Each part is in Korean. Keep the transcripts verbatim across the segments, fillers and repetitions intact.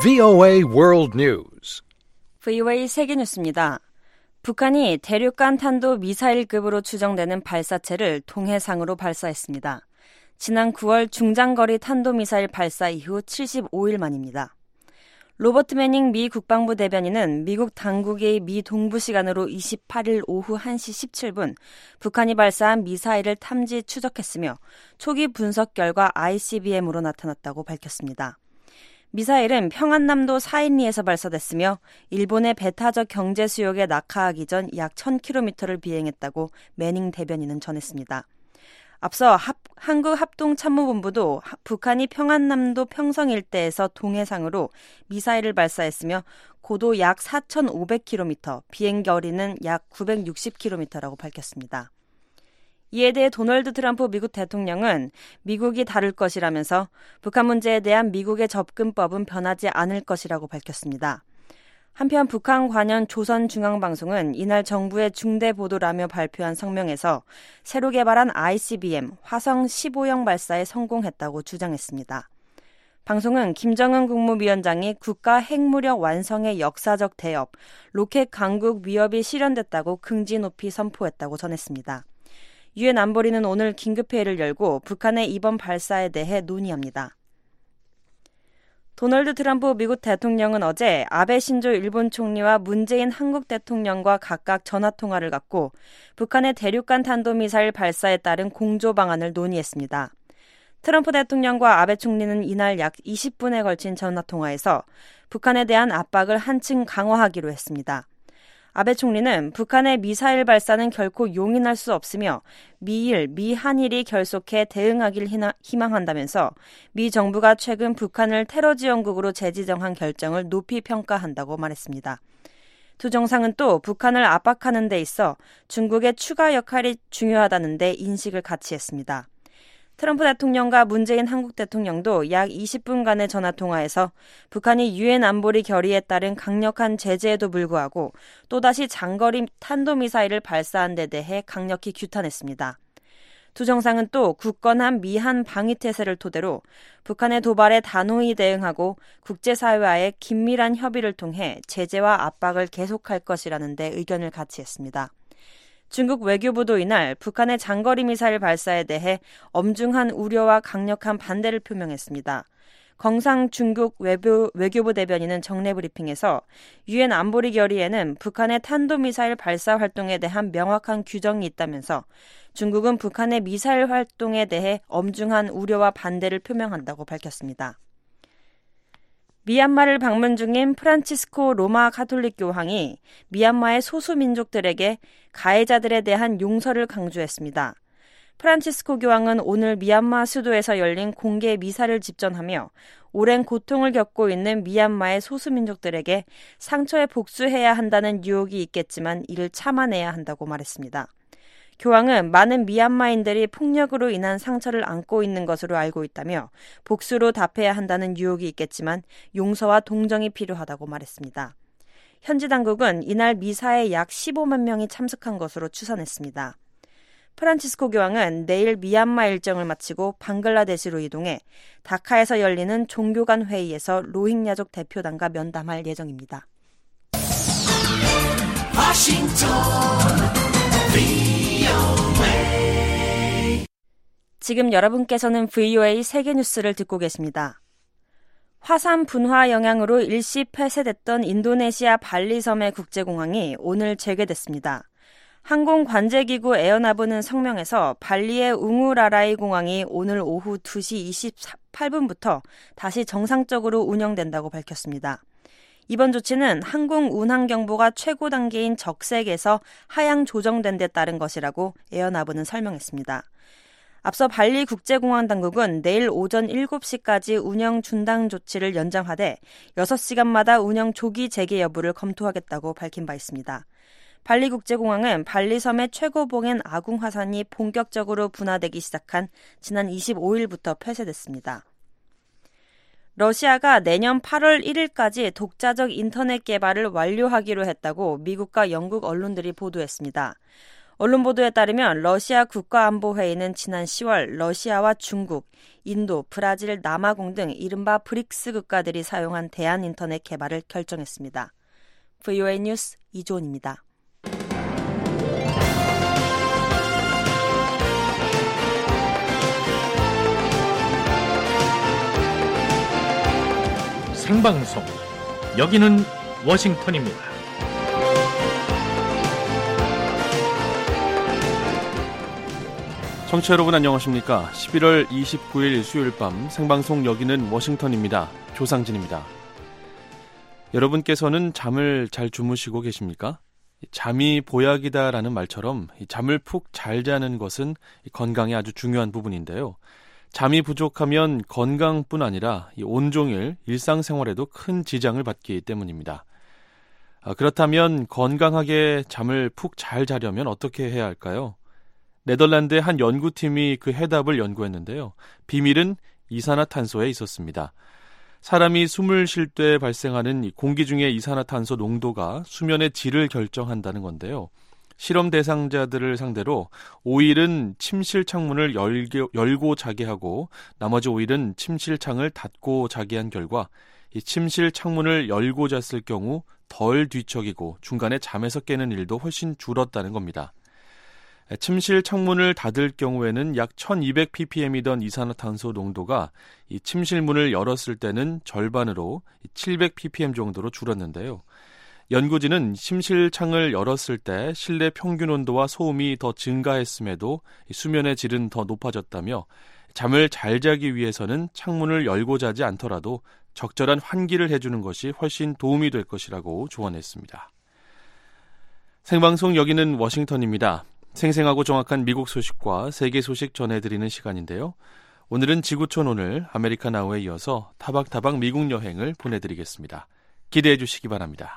브이오에이 World News. 브이오에이 세계뉴스입니다. 북한이 대륙간 탄도 미사일급으로 추정되는 발사체를 동해상으로 발사했습니다. 지난 구월 중장거리 탄도미사일 발사 이후 칠십오 일 만입니다. 로버트 매닝 미 국방부 대변인은 미국 당국의 미 동부 시간으로 이십팔 일 오후 한 시 십칠 분 북한이 발사한 미사일을 탐지 추적했으며 초기 분석 결과 아이씨비엠으로 나타났다고 밝혔습니다. 미사일은 평안남도 사인리에서 발사됐으며 일본의 배타적 경제 수역에 낙하하기 전 약 천 킬로미터를 비행했다고 매닝 대변인은 전했습니다. 앞서 합, 한국합동참모본부도 북한이 평안남도 평성 일대에서 동해상으로 미사일을 발사했으며 고도 약 사천오백 킬로미터, 비행거리는 약 구백육십 킬로미터라고 밝혔습니다. 이에 대해 도널드 트럼프 미국 대통령은 미국이 다룰 것이라면서 북한 문제에 대한 미국의 접근법은 변하지 않을 것이라고 밝혔습니다. 한편 북한 관련 조선중앙방송은 이날 정부의 중대 보도라며 발표한 성명에서 새로 개발한 아이씨비엠 화성 십오형 발사에 성공했다고 주장했습니다. 방송은 김정은 국무위원장이 국가 핵무력 완성의 역사적 대업, 로켓 강국 위협이 실현됐다고 긍지 높이 선포했다고 전했습니다. 유엔 안보리는 오늘 긴급회의를 열고 북한의 이번 발사에 대해 논의합니다. 도널드 트럼프 미국 대통령은 어제 아베 신조 일본 총리와 문재인 한국 대통령과 각각 전화통화를 갖고 북한의 대륙간 탄도미사일 발사에 따른 공조 방안을 논의했습니다. 트럼프 대통령과 아베 총리는 이날 약 이십 분에 걸친 전화통화에서 북한에 대한 압박을 한층 강화하기로 했습니다. 아베 총리는 북한의 미사일 발사는 결코 용인할 수 없으며 미일, 미한일이 결속해 대응하길 희망한다면서 미 정부가 최근 북한을 테러 지원국으로 재지정한 결정을 높이 평가한다고 말했습니다. 두 정상은 또 북한을 압박하는 데 있어 중국의 추가 역할이 중요하다는 데 인식을 같이 했습니다. 트럼프 대통령과 문재인 한국 대통령도 약 이십 분간의 전화통화에서 북한이 유엔 안보리 결의에 따른 강력한 제재에도 불구하고 또다시 장거리 탄도미사일을 발사한 데 대해 강력히 규탄했습니다. 두 정상은 또 굳건한 미한 방위태세를 토대로 북한의 도발에 단호히 대응하고 국제사회와의 긴밀한 협의를 통해 제재와 압박을 계속할 것이라는 데 의견을 같이 했습니다. 중국 외교부도 이날 북한의 장거리 미사일 발사에 대해 엄중한 우려와 강력한 반대를 표명했습니다. 경상 중국 외부, 외교부 대변인은 정례 브리핑에서 유엔 안보리 결의에는 북한의 탄도미사일 발사 활동에 대한 명확한 규정이 있다면서 중국은 북한의 미사일 활동에 대해 엄중한 우려와 반대를 표명한다고 밝혔습니다. 미얀마를 방문 중인 프란치스코 로마 가톨릭 교황이 미얀마의 소수민족들에게 가해자들에 대한 용서를 강조했습니다. 프란치스코 교황은 오늘 미얀마 수도에서 열린 공개 미사를 집전하며 오랜 고통을 겪고 있는 미얀마의 소수민족들에게 상처에 복수해야 한다는 유혹이 있겠지만 이를 참아내야 한다고 말했습니다. 교황은 많은 미얀마인들이 폭력으로 인한 상처를 안고 있는 것으로 알고 있다며 복수로 답해야 한다는 유혹이 있겠지만 용서와 동정이 필요하다고 말했습니다. 현지 당국은 이날 미사에 약 십오만 명이 참석한 것으로 추산했습니다. 프란치스코 교황은 내일 미얀마 일정을 마치고 방글라데시로 이동해 다카에서 열리는 종교 간 회의에서 로힝야족 대표단과 면담할 예정입니다. 지금 여러분께서는 브이오에이 세계뉴스를 듣고 계십니다. 화산 분화 영향으로 일시 폐쇄됐던 인도네시아 발리섬의 국제공항이 오늘 재개됐습니다. 항공관제기구 에어나브는 성명에서 발리의 웅우라라이 공항이 오늘 오후 두 시 이십팔 분부터 다시 정상적으로 운영된다고 밝혔습니다. 이번 조치는 항공 운항 경보가 최고 단계인 적색에서 하향 조정된 데 따른 것이라고 에어나브는 설명했습니다. 앞서 발리 국제공항 당국은 내일 오전 일곱 시까지 운영 중단 조치를 연장하되 여섯 시간마다 운영 조기 재개 여부를 검토하겠다고 밝힌 바 있습니다. 발리 국제공항은 발리섬의 최고봉엔 아궁 화산이 본격적으로 분화되기 시작한 지난 이십오 일부터 폐쇄됐습니다. 러시아가 내년 팔월 일일까지 독자적 인터넷 개발을 완료하기로 했다고 미국과 영국 언론들이 보도했습니다. 언론 보도에 따르면 러시아 국가안보회의는 지난 시월 러시아와 중국, 인도, 브라질, 남아공 등 이른바 브릭스 국가들이 사용한 대한인터넷 개발을 결정했습니다. 브이오에이 뉴스 이조은입니다. 생방송, 여기는 워싱턴입니다. 청취자 여러분 안녕하십니까? 십일월 이십구일 수요일 밤 생방송 여기는 워싱턴입니다. 조상진입니다. 여러분께서는 잠을 잘 주무시고 계십니까? 잠이 보약이다라는 말처럼 잠을 푹 잘 자는 것은 건강에 아주 중요한 부분인데요. 잠이 부족하면 건강뿐 아니라 온종일 일상생활에도 큰 지장을 받기 때문입니다. 그렇다면 건강하게 잠을 푹 잘 자려면 어떻게 해야 할까요? 네덜란드의 한 연구팀이 그 해답을 연구했는데요. 비밀은 이산화탄소에 있었습니다. 사람이 숨을 쉴 때 발생하는 공기 중의 이산화탄소 농도가 수면의 질을 결정한다는 건데요. 실험 대상자들을 상대로 오 일은 침실 창문을 열고, 열고 자게 하고 나머지 오 일은 침실 창을 닫고 자게 한 결과 이 침실 창문을 열고 잤을 경우 덜 뒤척이고 중간에 잠에서 깨는 일도 훨씬 줄었다는 겁니다. 침실 창문을 닫을 경우에는 약 천이백 피피엠이던 이산화탄소 농도가 이 침실 문을 열었을 때는 절반으로 칠백 피피엠 정도로 줄었는데요. 연구진은 침실 창을 열었을 때 실내 평균 온도와 소음이 더 증가했음에도 수면의 질은 더 높아졌다며 잠을 잘 자기 위해서는 창문을 열고 자지 않더라도 적절한 환기를 해주는 것이 훨씬 도움이 될 것이라고 조언했습니다. 생방송 여기는 워싱턴입니다. 생생하고 정확한 미국 소식과 세계 소식 전해드리는 시간인데요. 오늘은 지구촌 오늘 아메리카 나우에 이어서 타박타박 미국 여행을 보내드리겠습니다. 기대해 주시기 바랍니다.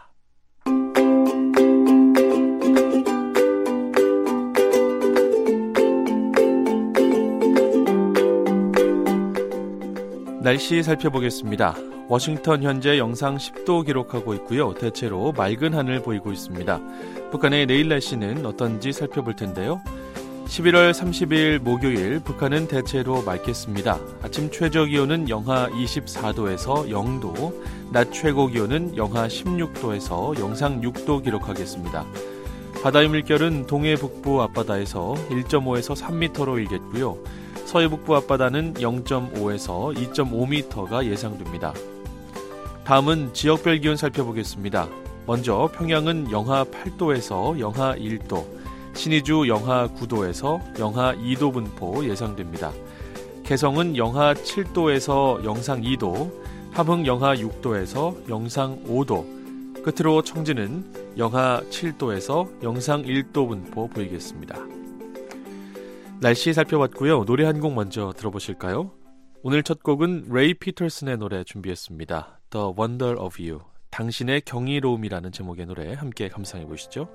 날씨 살펴보겠습니다. 워싱턴 현재 영상 십 도 기록하고 있고요. 대체로 맑은 하늘 보이고 있습니다. 북한의 내일 날씨는 어떤지 살펴볼 텐데요. 십일월 삼십일 목요일 북한은 대체로 맑겠습니다. 아침 최저 기온은 영하 이십사 도에서 영 도, 낮 최고 기온은 영하 십육 도에서 영상 육 도 기록하겠습니다. 바다의 물결은 동해 북부 앞바다에서 일 점 오에서 삼 미터로 일겠고요. 서해 북부 앞바다는 영 점 오에서 이 점 오 미터가 예상됩니다. 다음은 지역별 기온 살펴보겠습니다. 먼저 평양은 영하 팔 도에서 영하 일 도, 신의주 영하 구 도에서 영하 이 도 분포 예상됩니다. 개성은 영하 칠 도에서 영상 이 도, 함흥 영하 육 도에서 영상 오 도, 끝으로 청진은 영하 칠 도에서 영상 일 도 분포 보이겠습니다. 날씨 살펴봤고요. 노래 한 곡 먼저 들어보실까요? 오늘 첫 곡은 레이 피터슨의 노래 준비했습니다. The Wonder of You, 당신의 경이로움이라는 제목의 노래 함께 감상해 보시죠.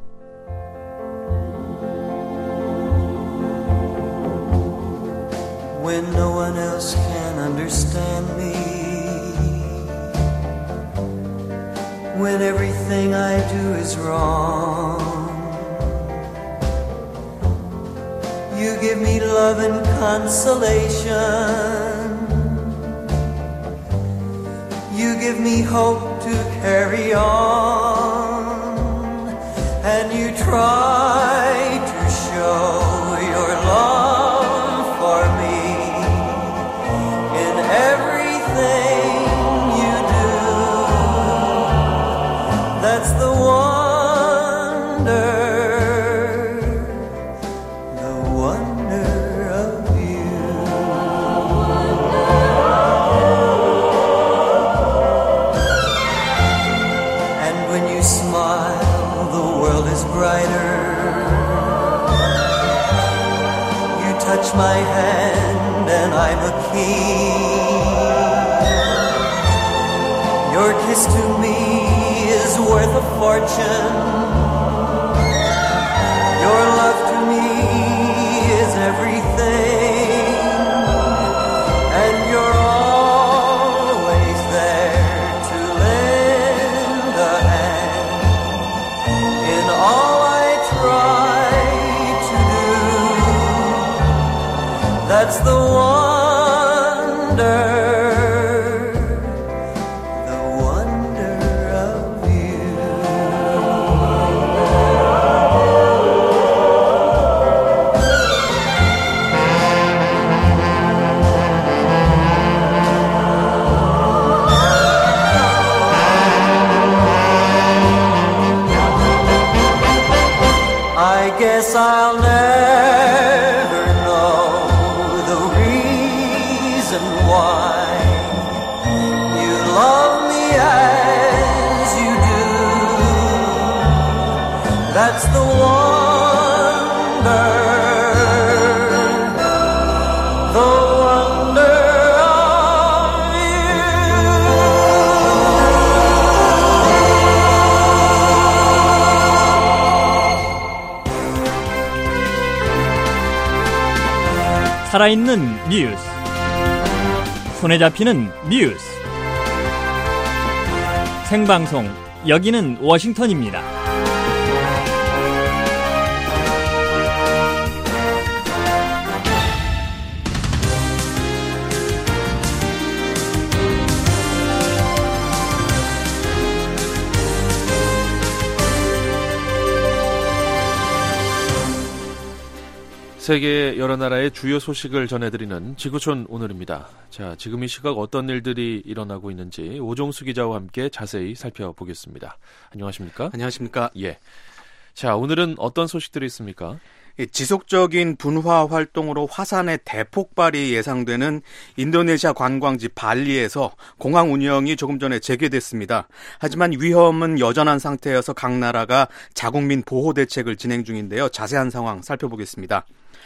When no one else can understand me, when everything I do is wrong, you give me love and consolation. You give me hope to carry on. And you try to show your love for me in everything you do. That's the wonder. My hand and I'm a king. Your kiss to me is worth a fortune. Your love to me is everything. And you're always there to lend a hand in all I try wonder. I guess I'll never know the reason why you love me as you do. That's the wonder, the wonder of 살아있는 뉴스, 손에 잡히는 뉴스, 생방송, 여기는 워싱턴입니다. 세계 여러 나라의 주요 소식을 전해드리는 지구촌 오늘입니다. 자, 지금 이 시각 어떤 일들이 일어나고 있는지 오종수 기자와 함께 자세히 살펴보겠습니다. 안녕하십니까? 안녕하십니까? 예. 자, 오늘은 어떤 소식들이 있습니까? 지속적인 분화 활동으로 화산의 대폭발이 예상되는 인도네시아 관광지 발리에서 공항 운영이 조금 전에 재개됐습니다. 하지만 위험은 여전한 상태여서 각 나라가 자국민 보호 대책을 진행 중인데요. 자세한 상황 살펴보겠습니다.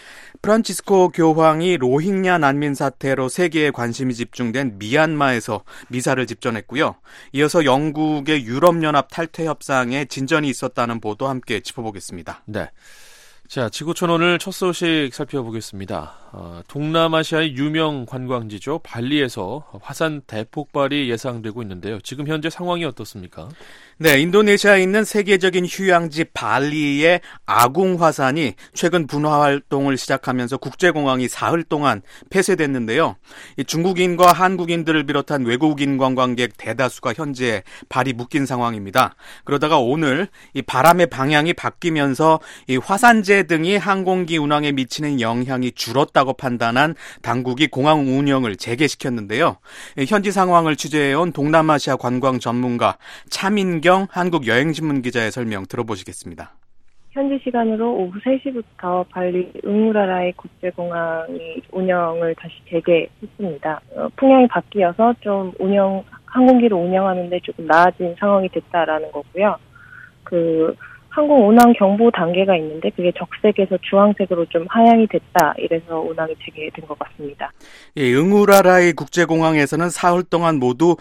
프란치스코 교황이 로힝야 난민 사태로 세계의 관심이 집중된 미얀마에서 미사를 집전했고요. 이어서 영국의 유럽연합 탈퇴 협상에 진전이 있었다는 보도 함께 짚어보겠습니다. 네. 자, 지구촌 오늘 첫 소식 살펴보겠습니다. 어, 동남아시아의 유명 관광지죠. 발리에서 화산 대폭발이 예상되고 있는데요. 지금 현재 상황이 어떻습니까? 네, 인도네시아에 있는 세계적인 휴양지 발리의 아궁 화산이 최근 분화 활동을 시작하면서 국제공항이 사흘 동안 폐쇄됐는데요. 이 중국인과 한국인들을 비롯한 외국인 관광객 대다수가 현재 발이 묶인 상황입니다. 그러다가 오늘 이 바람의 방향이 바뀌면서 이 화산재 등이 항공기 운항에 미치는 영향이 줄었다고 판단한 당국이 공항 운영을 재개시켰는데요. 현지 상황을 취재해온 동남아시아 관광 전문가 차민경 한국여행신문 기자의 설명 들어보시겠습니다. 현지 시간으로 오후 세 시부터 발리 응우라라이 국제공항이 운영을 다시 재개했습니다. 어, 풍향이 바뀌어서 좀 운영, 항공기를 운영하는데 조금 나아진 상황이 됐다라는 거고요. 그, 항공 운항 경보 단계가 있는데 그게 적색에서 주황색으로 좀 하향이 됐다. 이래서 운항이 재개된 것 같습니다. 예, 응우라라이 국제공항에서는 사흘 동안 모두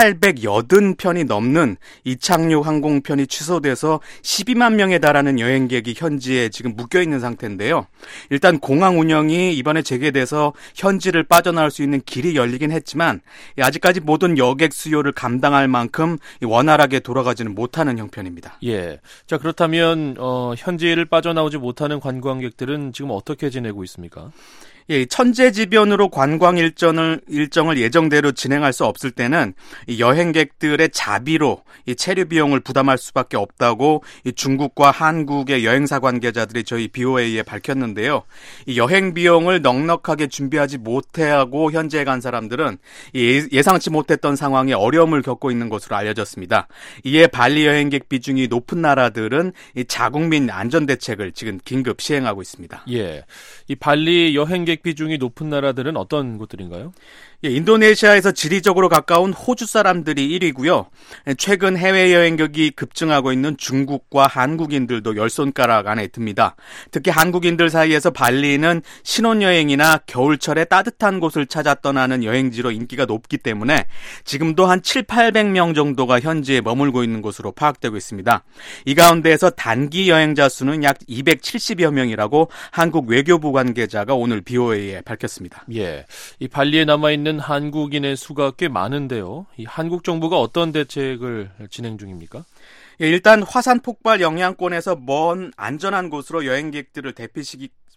팔백팔십 편이 넘는 이착륙 항공편이 취소돼서 십이만 명에 달하는 여행객이 현지에 지금 묶여있는 상태인데요. 일단 공항 운영이 이번에 재개돼서 현지를 빠져나올 수 있는 길이 열리긴 했지만 아직까지 모든 여객 수요를 감당할 만큼 원활하게 돌아가지는 못하는 형편입니다. 예. 자, 그렇다면 어, 현지를 빠져나오지 못하는 관광객들은 지금 어떻게 지내고 있습니까? 예, 천재지변으로 관광 일정을, 일정을 예정대로 진행할 수 없을 때는 이 여행객들의 자비로 이 체류 비용을 부담할 수밖에 없다고 이 중국과 한국의 여행사 관계자들이 저희 비오에이에 밝혔는데요. 이 여행 비용을 넉넉하게 준비하지 못하고 현지에 간 사람들은 이 예상치 못했던 상황에 어려움을 겪고 있는 것으로 알려졌습니다. 이에 발리 여행객 비중이 높은 나라들은 이 자국민 안전대책을 지금 긴급 시행하고 있습니다. 예, 이 발리 여행객 비중이 높은 나라들은 어떤 곳들인가요? 예, 인도네시아에서 지리적으로 가까운 호주 사람들이 일 위고요. 최근 해외여행객이 급증하고 있는 중국과 한국인들도 열 손가락 안에 듭니다. 특히 한국인들 사이에서 발리는 신혼여행이나 겨울철에 따뜻한 곳을 찾아 떠나는 여행지로 인기가 높기 때문에 지금도 한 칠팔백 명 정도가 현지에 머물고 있는 것으로 파악되고 있습니다. 이 가운데에서 단기 여행자 수는 약 이백칠십여 명이라고 한국 외교부 관계자가 오늘 비오에이에 밝혔습니다. 예, 이 발리에 남아있는 한국인의 수가 꽤 많은데요. 이 한국 정부가 어떤 대책을 진행 중입니까? 예, 일단 화산 폭발 영향권에서 먼 안전한 곳으로 여행객들을 대피시키,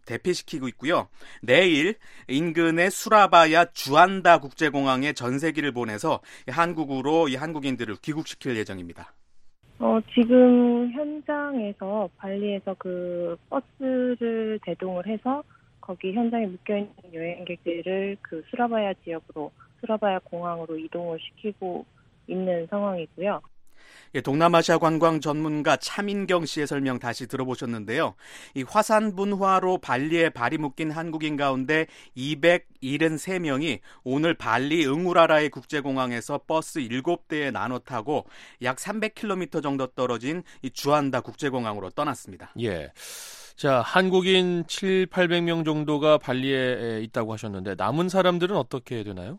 대피시키고 있고요. 내일 인근의 수라바야 주안다 국제공항에 전세기를 보내서 한국으로 이 한국인들을 귀국시킬 예정입니다. 어, 지금 현장에서 발리에서 그 버스를 대동을 해서 거기 현장에 묶여있는 여행객들을 그 수라바야 지역으로, 수라바야 공항으로 이동을 시키고 있는 상황이고요. 예, 동남아시아 관광 전문가 차민경 씨의 설명 다시 들어보셨는데요. 이 화산 분화로 발리에 발이 묶인 한국인 가운데 이백칠十명이 오늘 발리 응우라라이 국제공항에서 버스 일곱 대에 나눠 타고 약 삼백 킬로미터 정도 떨어진 이 주안다 국제공항으로 떠났습니다. 예. 자, 한국인 칠팔백 명 정도가 발리에 있다고 하셨는데 남은 사람들은 어떻게 되나요?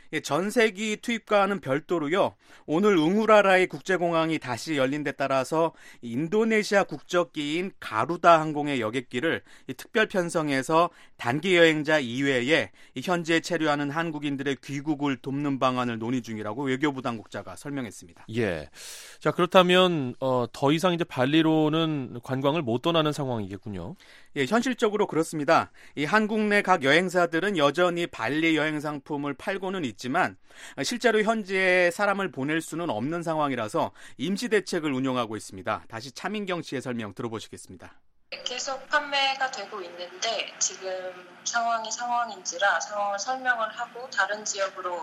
전세기 투입과는 별도로요. 오늘 응우라라이 국제공항이 다시 열린 데 따라서 인도네시아 국적기인 가루다 항공의 여객기를 특별 편성해서 단기 여행자 이외에 현지에 체류하는 한국인들의 귀국을 돕는 방안을 논의 중이라고 외교부 당국자가 설명했습니다. 예. 자, 그렇다면 어, 더 이상 이제 발리로는 관광을 못 떠나는 상황이겠군요. 예, 현실적으로 그렇습니다. 이 한국 내 각 여행사들은 여전히 발리 여행 상품을 팔고는 있지만 실제로 현지에 사람을 보낼 수는 없는 상황이라서 임시 대책을 운영하고 있습니다. 다시 차민경 씨의 설명 들어보시겠습니다. 계속 판매가 되고 있는데 지금 상황이 상황인지라 상황을 설명을 하고 다른 지역으로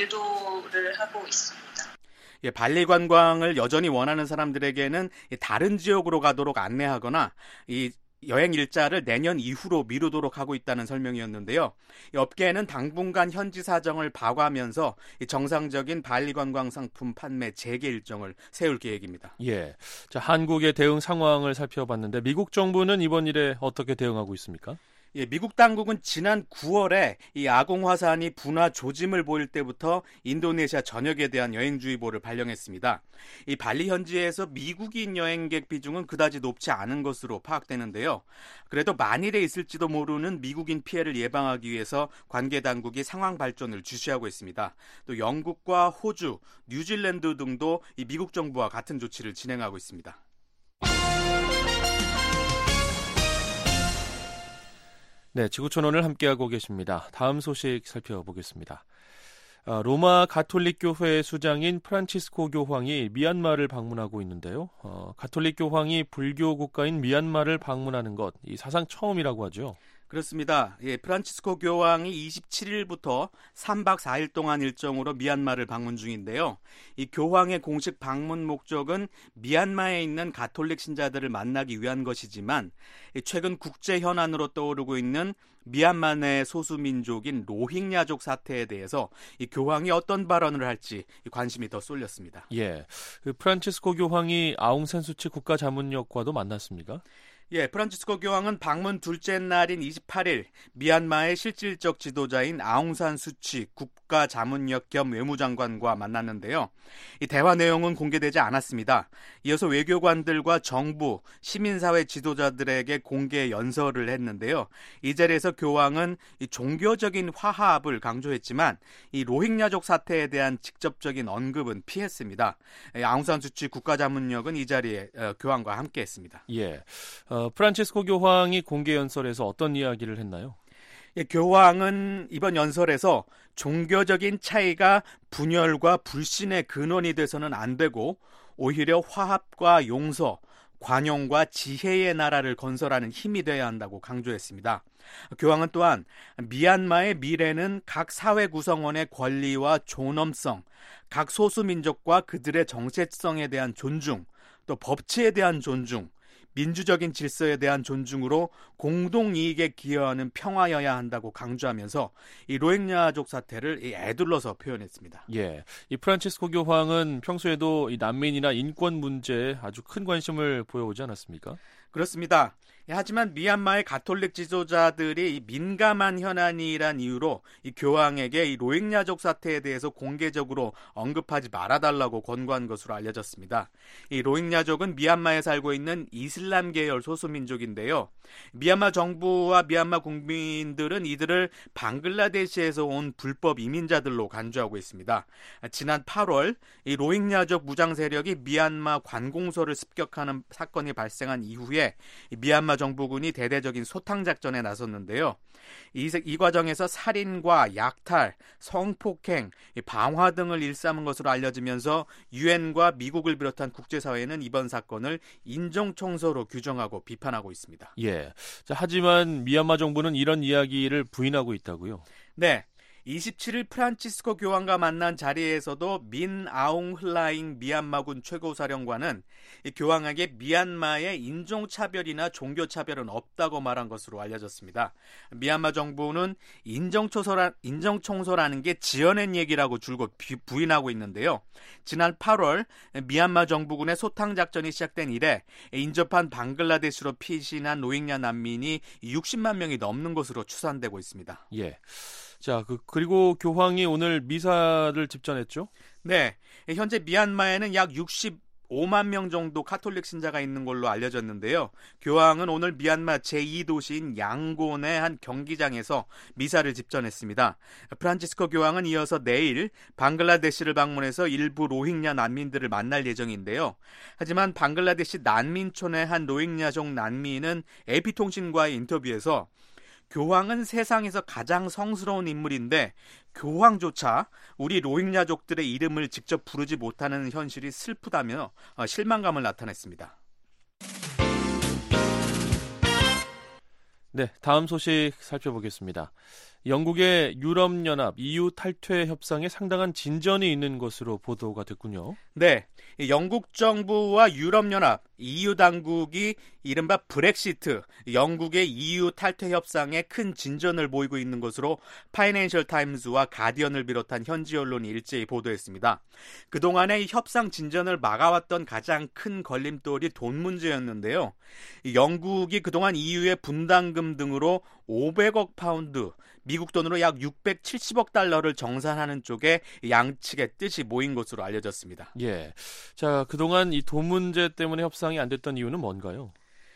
유도를 하고 있습니다. 예, 발리 관광을 여전히 원하는 사람들에게는 다른 지역으로 가도록 안내하거나 이 여행 일자를 내년 이후로 미루도록 하고 있다는 설명이었는데요. 이 업계는 당분간 현지 사정을 봐가면서 정상적인 발리 관광 상품 판매 재개 일정을 세울 계획입니다. 예, 자, 한국의 대응 상황을 살펴봤는데 미국 정부는 이번 일에 어떻게 대응하고 있습니까? 예, 미국 당국은 지난 구월에 이 아공 화산이 분화 조짐을 보일 때부터 인도네시아 전역에 대한 여행주의보를 발령했습니다. 이 발리 현지에서 미국인 여행객 비중은 그다지 높지 않은 것으로 파악되는데요. 그래도 만일에 있을지도 모르는 미국인 피해를 예방하기 위해서 관계 당국이 상황 발전을 주시하고 있습니다. 또 영국과 호주, 뉴질랜드 등도 이 미국 정부와 같은 조치를 진행하고 있습니다. 네, 지구촌원을 함께하고 계십니다. 다음 소식 살펴보겠습니다. 아, 로마 가톨릭 교회 수장인 프란치스코 교황이 미얀마를 방문하고 있는데요. 어, 가톨릭 교황이 불교 국가인 미얀마를 방문하는 것, 이 사상 처음이라고 하죠. 그렇습니다. 예, 프란치스코 교황이 이십칠일부터 삼박 사일 동안 일정으로 미얀마를 방문 중인데요. 이 교황의 공식 방문 목적은 미얀마에 있는 가톨릭 신자들을 만나기 위한 것이지만 최근 국제 현안으로 떠오르고 있는 미얀마 내 소수민족인 로힝야족 사태에 대해서 이 교황이 어떤 발언을 할지 관심이 더 쏠렸습니다. 예, 그 프란치스코 교황이 아웅산 수치 국가자문역과도 만났습니까? 예, 프란치스코 교황은 방문 둘째 날인 이십팔일 미얀마의 실질적 지도자인 아웅산 수치 국가자문역 겸 외무장관과 만났는데요. 이 대화 내용은 공개되지 않았습니다. 이어서 외교관들과 정부, 시민사회 지도자들에게 공개 연설을 했는데요. 이 자리에서 교황은 이 종교적인 화합을 강조했지만 이 로힝야족 사태에 대한 직접적인 언급은 피했습니다. 아웅산 수치 국가자문역은 이 자리에 어, 교황과 함께했습니다. 예. 어, 프란치스코 교황이 공개 연설에서 어떤 이야기를 했나요? 예, 교황은 이번 연설에서 종교적인 차이가 분열과 불신의 근원이 돼서는 안 되고 오히려 화합과 용서, 관용과 지혜의 나라를 건설하는 힘이 돼야 한다고 강조했습니다. 교황은 또한 미얀마의 미래는 각 사회 구성원의 권리와 존엄성, 각 소수민족과 그들의 정체성에 대한 존중, 또 법치에 대한 존중, 민주적인 질서에 대한 존중으로 공동이익에 기여하는 평화여야 한다고 강조하면서 이 로힝야족 사태를 애둘러서 표현했습니다. 예, 이 프란치스코 교황은 평소에도 이 난민이나 인권 문제에 아주 큰 관심을 보여오지 않았습니까? 그렇습니다. 하지만 미얀마의 가톨릭 지도자들이 민감한 현안이란 이유로 이 교황에게 이 로힝야족 사태에 대해서 공개적으로 언급하지 말아달라고 권고한 것으로 알려졌습니다. 이 로힝야족은 미얀마에 살고 있는 이슬람 계열 소수민족인데요. 미얀마 정부와 미얀마 국민들은 이들을 방글라데시에서 온 불법 이민자들로 간주하고 있습니다. 지난 팔월 이 로힝야족 무장 세력이 미얀마 관공서를 습격하는 사건이 발생한 이후에 이 미얀마 미얀마 정부군이 대대적인 소탕 작전에 나섰는데요. 이, 이 과정에서 살인과 약탈, 성폭행, 방화 등을 일삼은 것으로 알려지면서 유엔과 미국을 비롯한 국제사회는 이번 사건을 인종청소로 규정하고 비판하고 있습니다. 예. 자, 하지만 미얀마 정부는 이런 이야기를 부인하고 있다고요? 네. 이십칠일 프란치스코 교황과 만난 자리에서도 민 아웅 흘라잉 미얀마군 최고사령관은 교황에게 미얀마의 인종차별이나 종교차별은 없다고 말한 것으로 알려졌습니다. 미얀마 정부는 인종청소라, 인종청소라는 게 지어낸 얘기라고 줄곧 부인하고 있는데요. 지난 팔월 미얀마 정부군의 소탕작전이 시작된 이래 인접한 방글라데시로 피신한 로힝야 난민이 육십만 명이 넘는 것으로 추산되고 있습니다. 예. 자, 그, 그리고 교황이 오늘 미사를 집전했죠? 네. 현재 미얀마에는 약 육십오만 명 정도 카톨릭 신자가 있는 걸로 알려졌는데요. 교황은 오늘 미얀마 제이 도시인 양곤의 한 경기장에서 미사를 집전했습니다. 프란치스코 교황은 이어서 내일 방글라데시를 방문해서 일부 로힝야 난민들을 만날 예정인데요. 하지만 방글라데시 난민촌의 한 로힝야족 난민은 에이피통신과의 인터뷰에서 교황은 세상에서 가장 성스러운 인물인데 교황조차 우리 로힝야족들의 이름을 직접 부르지 못하는 현실이 슬프다며 실망감을 나타냈습니다. 네, 다음 소식 살펴보겠습니다. 영국의 유럽연합 이유 탈퇴 협상에 상당한 진전이 있는 것으로 보도가 됐군요. 네, 영국 정부와 유럽연합, 이유 당국이 이른바 브렉시트, 영국의 이유 탈퇴 협상에 큰 진전을 보이고 있는 것으로 파이낸셜 타임즈와 가디언을 비롯한 현지 언론이 일제히 보도했습니다. 그동안의 협상 진전을 막아왔던 가장 큰 걸림돌이 돈 문제였는데요. 영국이 그동안 이유의 분담금 등으로 오백억 파운드, 미국 돈으로 약 육백칠십억 달러를 정산하는 쪽에 양측의 뜻이 모인 것으로 알려졌습니다. 예. 자, 그동안 이 돈 문제 때문에 협상이 안 됐던 이유는 뭔가요?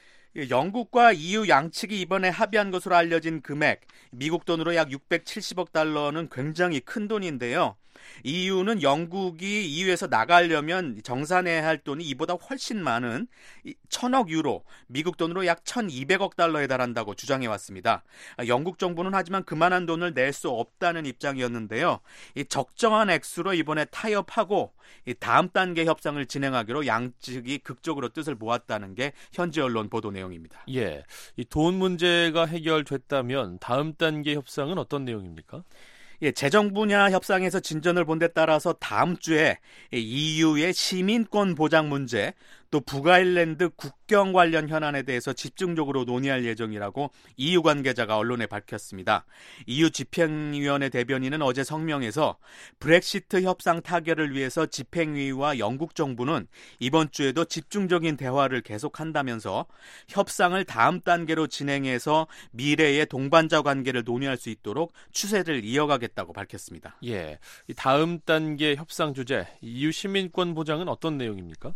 영국과 이유 양측이 이번에 합의한 것으로 알려진 금액, 미국 돈으로 약 육백칠십억 달러는 굉장히 큰 돈인데요. 이유는 영국이 이유에서 나가려면 정산해야 할 돈이 이보다 훨씬 많은 천억 유로, 미국 돈으로 약 천이백억 달러에 달한다고 주장해왔습니다. 영국 정부는 하지만 그만한 돈을 낼 수 없다는 입장이었는데요. 이 적정한 액수로 이번에 타협하고 이 다음 단계 협상을 진행하기로 양측이 극적으로 뜻을 모았다는 게 현지 언론 보도 내용입니다. 예, 이 돈 문제가 해결됐다면 다음 단계 협상은 어떤 내용입니까? 예, 재정 분야 협상에서 진전을 본 데 따라서 다음 주에 이유의 시민권 보장 문제, 또 북아일랜드 국경 관련 현안에 대해서 집중적으로 논의할 예정이라고 이유 관계자가 언론에 밝혔습니다. 이유 집행위원회 대변인은 어제 성명에서 브렉시트 협상 타결을 위해서 집행위와 영국 정부는 이번 주에도 집중적인 대화를 계속한다면서 협상을 다음 단계로 진행해서 미래의 동반자 관계를 논의할 수 있도록 추세를 이어가겠다고 밝혔습니다. 예, 이 다음 단계 협상 주제, 이유 시민권 보장은 어떤 내용입니까?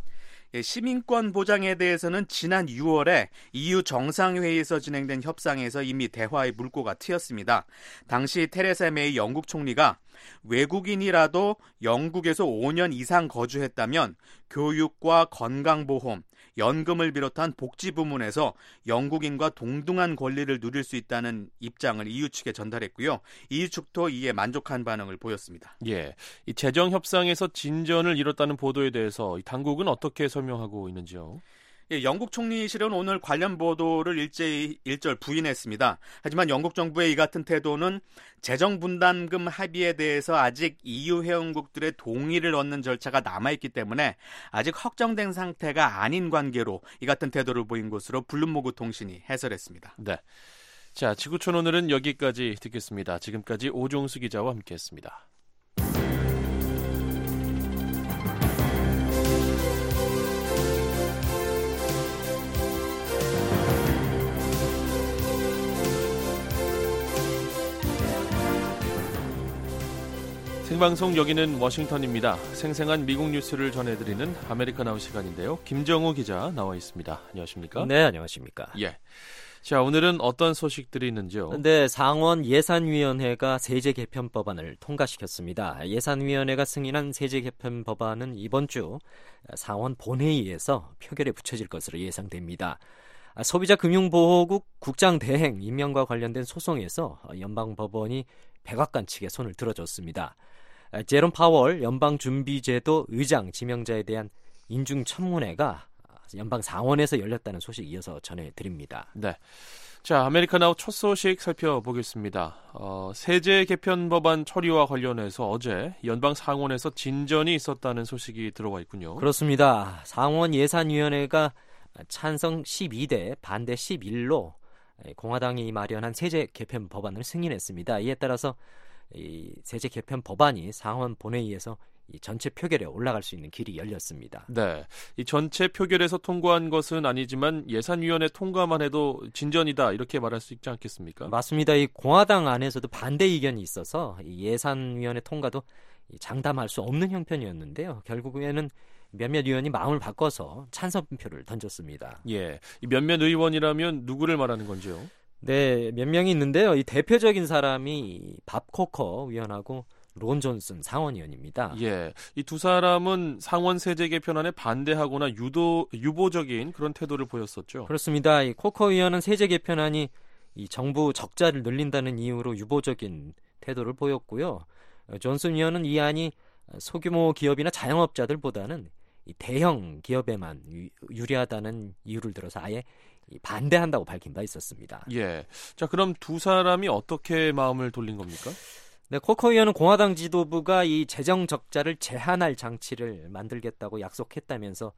시민권 보장에 대해서는 지난 유월에 이유 정상회의에서 진행된 협상에서 이미 대화의 물꼬가 트였습니다. 당시 테레사 메이 영국 총리가 외국인이라도 영국에서 오 년 이상 거주했다면 교육과 건강보험, 연금을 비롯한 복지 부문에서 영국인과 동등한 권리를 누릴 수 있다는 입장을 이유 측에 전달했고요. 이유 측도 이에 만족한 반응을 보였습니다. 예, 이 재정 협상에서 진전을 이뤘다는 보도에 대해서 이 당국은 어떻게 설명하고 있는지요? 예, 영국 총리실은 오늘 관련 보도를 일제히 일절 부인했습니다. 하지만 영국 정부의 이 같은 태도는 재정 분담금 합의에 대해서 아직 이유 회원국들의 동의를 얻는 절차가 남아있기 때문에 아직 확정된 상태가 아닌 관계로 이 같은 태도를 보인 것으로 블룸버그 통신이 해설했습니다. 네, 자, 지구촌 오늘은 여기까지 듣겠습니다. 지금까지 오종수 기자와 함께했습니다. 생방송 여기는 워싱턴입니다. 생생한 미국 뉴스를 전해드리는 아메리카 나우 시간인데요. 김정우 기자 나와 있습니다. 안녕하십니까? 네, 안녕하십니까? 예. 자, 오늘은 어떤 소식들이 있는지요? 네, 상원 예산위원회가 세제 개편 법안을 통과시켰습니다. 예산위원회가 승인한 세제 개편 법안은 이번 주 상원 본회의에서 표결에 붙여질 것으로 예상됩니다. 소비자금융보호국 국장 대행 임명과 관련된 소송에서 연방법원이 백악관 측에 손을 들어줬습니다. 제롬 파월 연방준비제도 의장 지명자에 대한 인중청문회가 연방 상원에서 열렸다는 소식 이어서 전해드립니다. 네. 자, 아메리카나우 첫 소식 살펴보겠습니다. 어, 세제 개편 법안 처리와 관련해서 어제 연방 상원에서 진전이 있었다는 소식이 들어와 있군요. 그렇습니다. 상원 예산위원회가 찬성 십이 대 반대 십일로 공화당이 마련한 세제 개편 법안을 승인했습니다. 이에 따라서 이 세제 개편 법안이 상원 본회의에서 이 전체 표결에 올라갈 수 있는 길이 열렸습니다. 네, 이 전체 표결에서 통과한 것은 아니지만 예산위원회 통과만 해도 진전이다 이렇게 말할 수 있지 않겠습니까? 맞습니다. 이 공화당 안에서도 반대 의견이 있어서 이 예산위원회 통과도 장담할 수 없는 형편이었는데요. 결국에는 몇몇 의원이 마음을 바꿔서 찬성표를 던졌습니다. 예, 이 몇몇 의원이라면 누구를 말하는 건지요? 네, 몇 명이 있는데요. 이 대표적인 사람이 밥 코커 위원하고 론 존슨 상원의원입니다. 예, 이 두 사람은 상원 세제 개편안에 반대하거나 유도 유보적인 그런 태도를 보였었죠. 그렇습니다. 이 코커 의원은 세제 개편안이 이 정부 적자를 늘린다는 이유로 유보적인 태도를 보였고요. 존슨 의원은 이 안이 소규모 기업이나 자영업자들보다는 이 대형 기업에만 유, 유리하다는 이유를 들어서 아예 반대한다고 밝힌 바 있었습니다. 예, 자 그럼 두 사람이 어떻게 마음을 돌린 겁니까? 네, 코커 의원은 공화당 지도부가 이 재정 적자를 제한할 장치를 만들겠다고 약속했다면서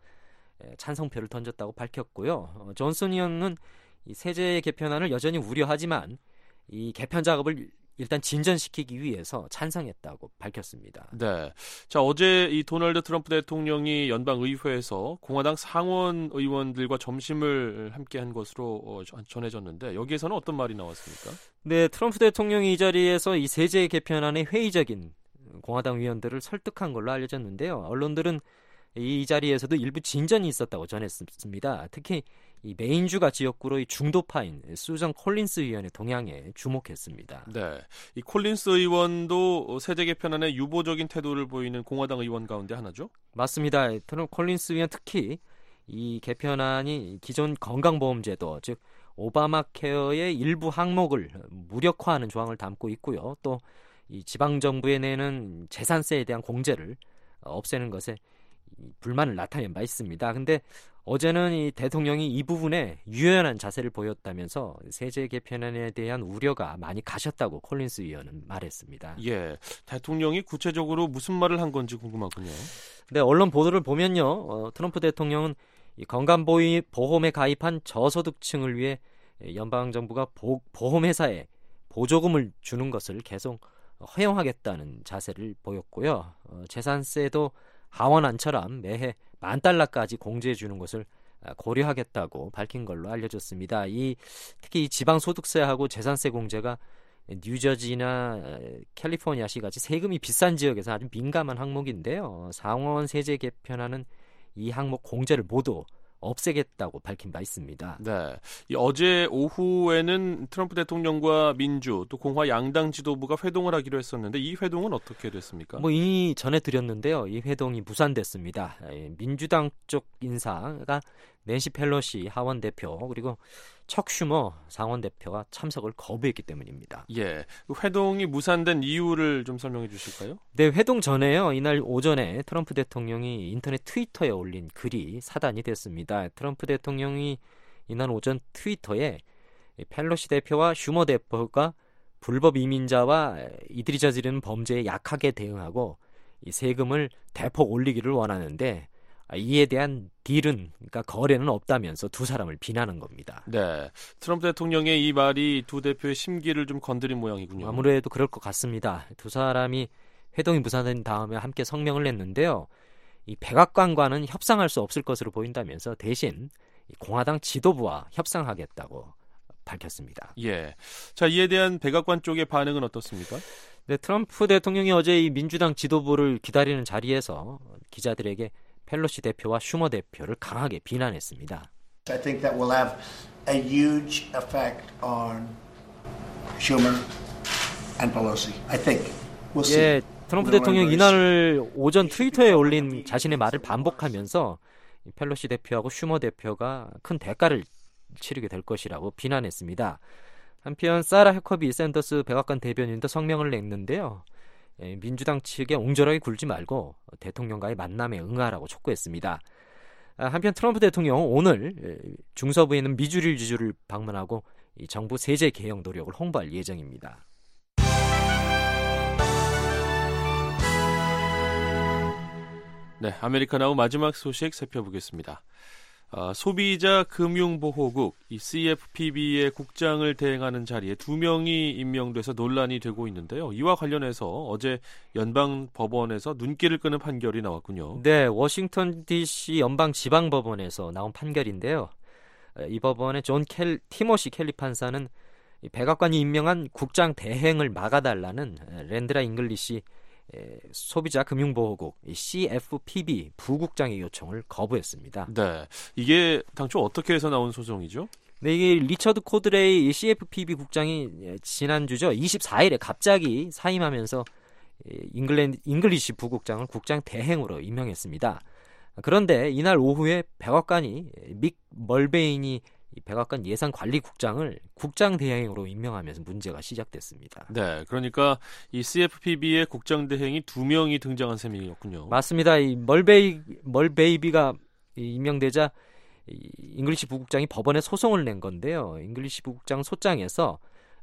찬성표를 던졌다고 밝혔고요. 어, 존슨 의원은 이 세제 개편안을 여전히 우려하지만 이 개편 작업을 일단 진전시키기 위해서 찬성했다고 밝혔습니다. 네. 자, 어제 이 도널드 트럼프 대통령이 연방 의회에서 공화당 상원 의원들과 점심을 함께 한 것으로 어, 전해졌는데 여기에서는 어떤 말이 나왔습니까? 네, 트럼프 대통령이 이 자리에서 이 세제 개편안의 회의적인 공화당 의원들을 설득한 걸로 알려졌는데요. 언론들은 이 자리에서도 일부 진전이 있었다고 전했습니다. 특히 이 메인주가 지역구로 이 중도파인 수전 콜린스 의원의 동향에 주목했습니다. 네, 이 콜린스 의원도 세제 개편안에 유보적인 태도를 보이는 공화당 의원 가운데 하나죠? 맞습니다. 트럼프 콜린스 의원 특히 이 개편안이 기존 건강보험제도 즉 오바마 케어의 일부 항목을 무력화하는 조항을 담고 있고요. 또 이 지방 정부에 내는 재산세에 대한 공제를 없애는 것에 불만을 나타낸 바 있습니다. 근데 어제는 이 대통령이 이 부분에 유연한 자세를 보였다면서 세제 개편안에 대한 우려가 많이 가셨다고 콜린스 의원은 말했습니다. 예, 대통령이 구체적으로 무슨 말을 한 건지 궁금하군요. 네, 언론 보도를 보면요, 어, 트럼프 대통령은 이 건강보험에 가입한 저소득층을 위해 연방 정부가 보, 보험회사에 보조금을 주는 것을 계속 허용하겠다는 자세를 보였고요. 어, 재산세도 하원안처럼 매해 만 달러까지 공제해 주는 것을 고려하겠다고 밝힌 걸로 알려졌습니다. 이 특히 지방 소득세하고 재산세 공제가 뉴저지나 캘리포니아시 같이 세금이 비싼 지역에서 아주 민감한 항목인데요. 상원 세제 개편안은 이 항목 공제를 모두 없애겠다고 밝힌 바 있습니다. 네, 이 어제 오후에는 트럼프 대통령과 민주 또 공화 양당 지도부가 회동을 하기로 했었는데 이 회동은 어떻게 됐습니까? 뭐 이미 전해드렸는데요. 이 회동이 무산됐습니다. 민주당 쪽 인사가 낸시 펠로시 하원 대표 그리고 척 슈머 상원 대표가 참석을 거부했기 때문입니다. 예, 회동이 무산된 이유를 좀 설명해 주실까요? 네, 회동 전에요. 이날 오전에 트럼프 대통령이 인터넷 트위터에 올린 글이 사단이 됐습니다. 트럼프 대통령이 이날 오전 트위터에 펠로시 대표와 슈머 대표가 불법 이민자와 이들이 저지르는 범죄에 약하게 대응하고 이 세금을 대폭 올리기를 원하는데 이에 대한 딜은, 그러니까 거래는 없다면서 두 사람을 비난한 겁니다. 네, 트럼프 대통령의 이 말이 두 대표의 심기를 좀 건드린 모양이군요. 아무래도 그럴 것 같습니다. 두 사람이 회동이 무산된 다음에 함께 성명을 냈는데요. 이 백악관과는 협상할 수 없을 것으로 보인다면서 대신 공화당 지도부와 협상하겠다고 밝혔습니다. 예, 자 이에 대한 백악관 쪽의 반응은 어떻습니까? 네, 트럼프 대통령이 어제 이 민주당 지도부를 기다리는 자리에서 기자들에게 펠로시 대표와 슈머 대표를 강하게 비난했습니다. I think that will have a huge effect on Schumer and Pelosi. I think we'll see. 예, 트럼프 대통령 이날 오전 트위터에 올린 자신의 말을 반복하면서 펠로시 대표하고 슈머 대표가 큰 대가를 치르게 될 것이라고 비난했습니다. 한편 사라 해커비 샌더스 백악관 대변인도 성명을 냈는데요. 민주당 측에 옹졸하게 굴지 말고 대통령과의 만남에 응하라고 촉구했습니다. 한편 트럼프 대통령 오늘 중서부에 있는 미주리 주주를 방문하고 이 정부 세제 개혁 노력을 홍보할 예정입니다. 네, 아메리카나우 마지막 소식 살펴보겠습니다. 아, 소비자 금융보호국 이 씨에프피비의 국장을 대행하는 자리에 두 명이 임명돼서 논란이 되고 있는데요. 이와 관련해서 어제 연방법원에서 눈길을 끄는 판결이 나왔군요. 네, 워싱턴 디씨 연방지방법원에서 나온 판결인데요. 이 법원의 존 켈, 티모시 켈리 판사는 백악관이 임명한 국장 대행을 막아달라는 랜드라 잉글리시 소비자 금융보호국 씨에프피비 부국장의 요청을 거부했습니다. 네, 이게 당초 어떻게 해서 나온 소송이죠? 네, 이게 리처드 코드레이 씨에프피비 국장이 지난주죠 이십사일에 갑자기 사임하면서 잉글랜드 잉글리시 부국장을 국장 대행으로 임명했습니다. 그런데 이날 오후에 백악관이 믹 멀베인이 백악관 예산관리국장을 국장 대행으로 임명하면서 문제가 시작됐습니다. 네, 그러니까 이 씨에프피비의 국장 대행이 두 명이 등장한 셈이었군요. 맞습니다. 이 멀베이 멀베이비가 임명되자 이 잉글리시 부국장이 법원에 소송을 낸 건데요. 잉글리시 부국장 소장에서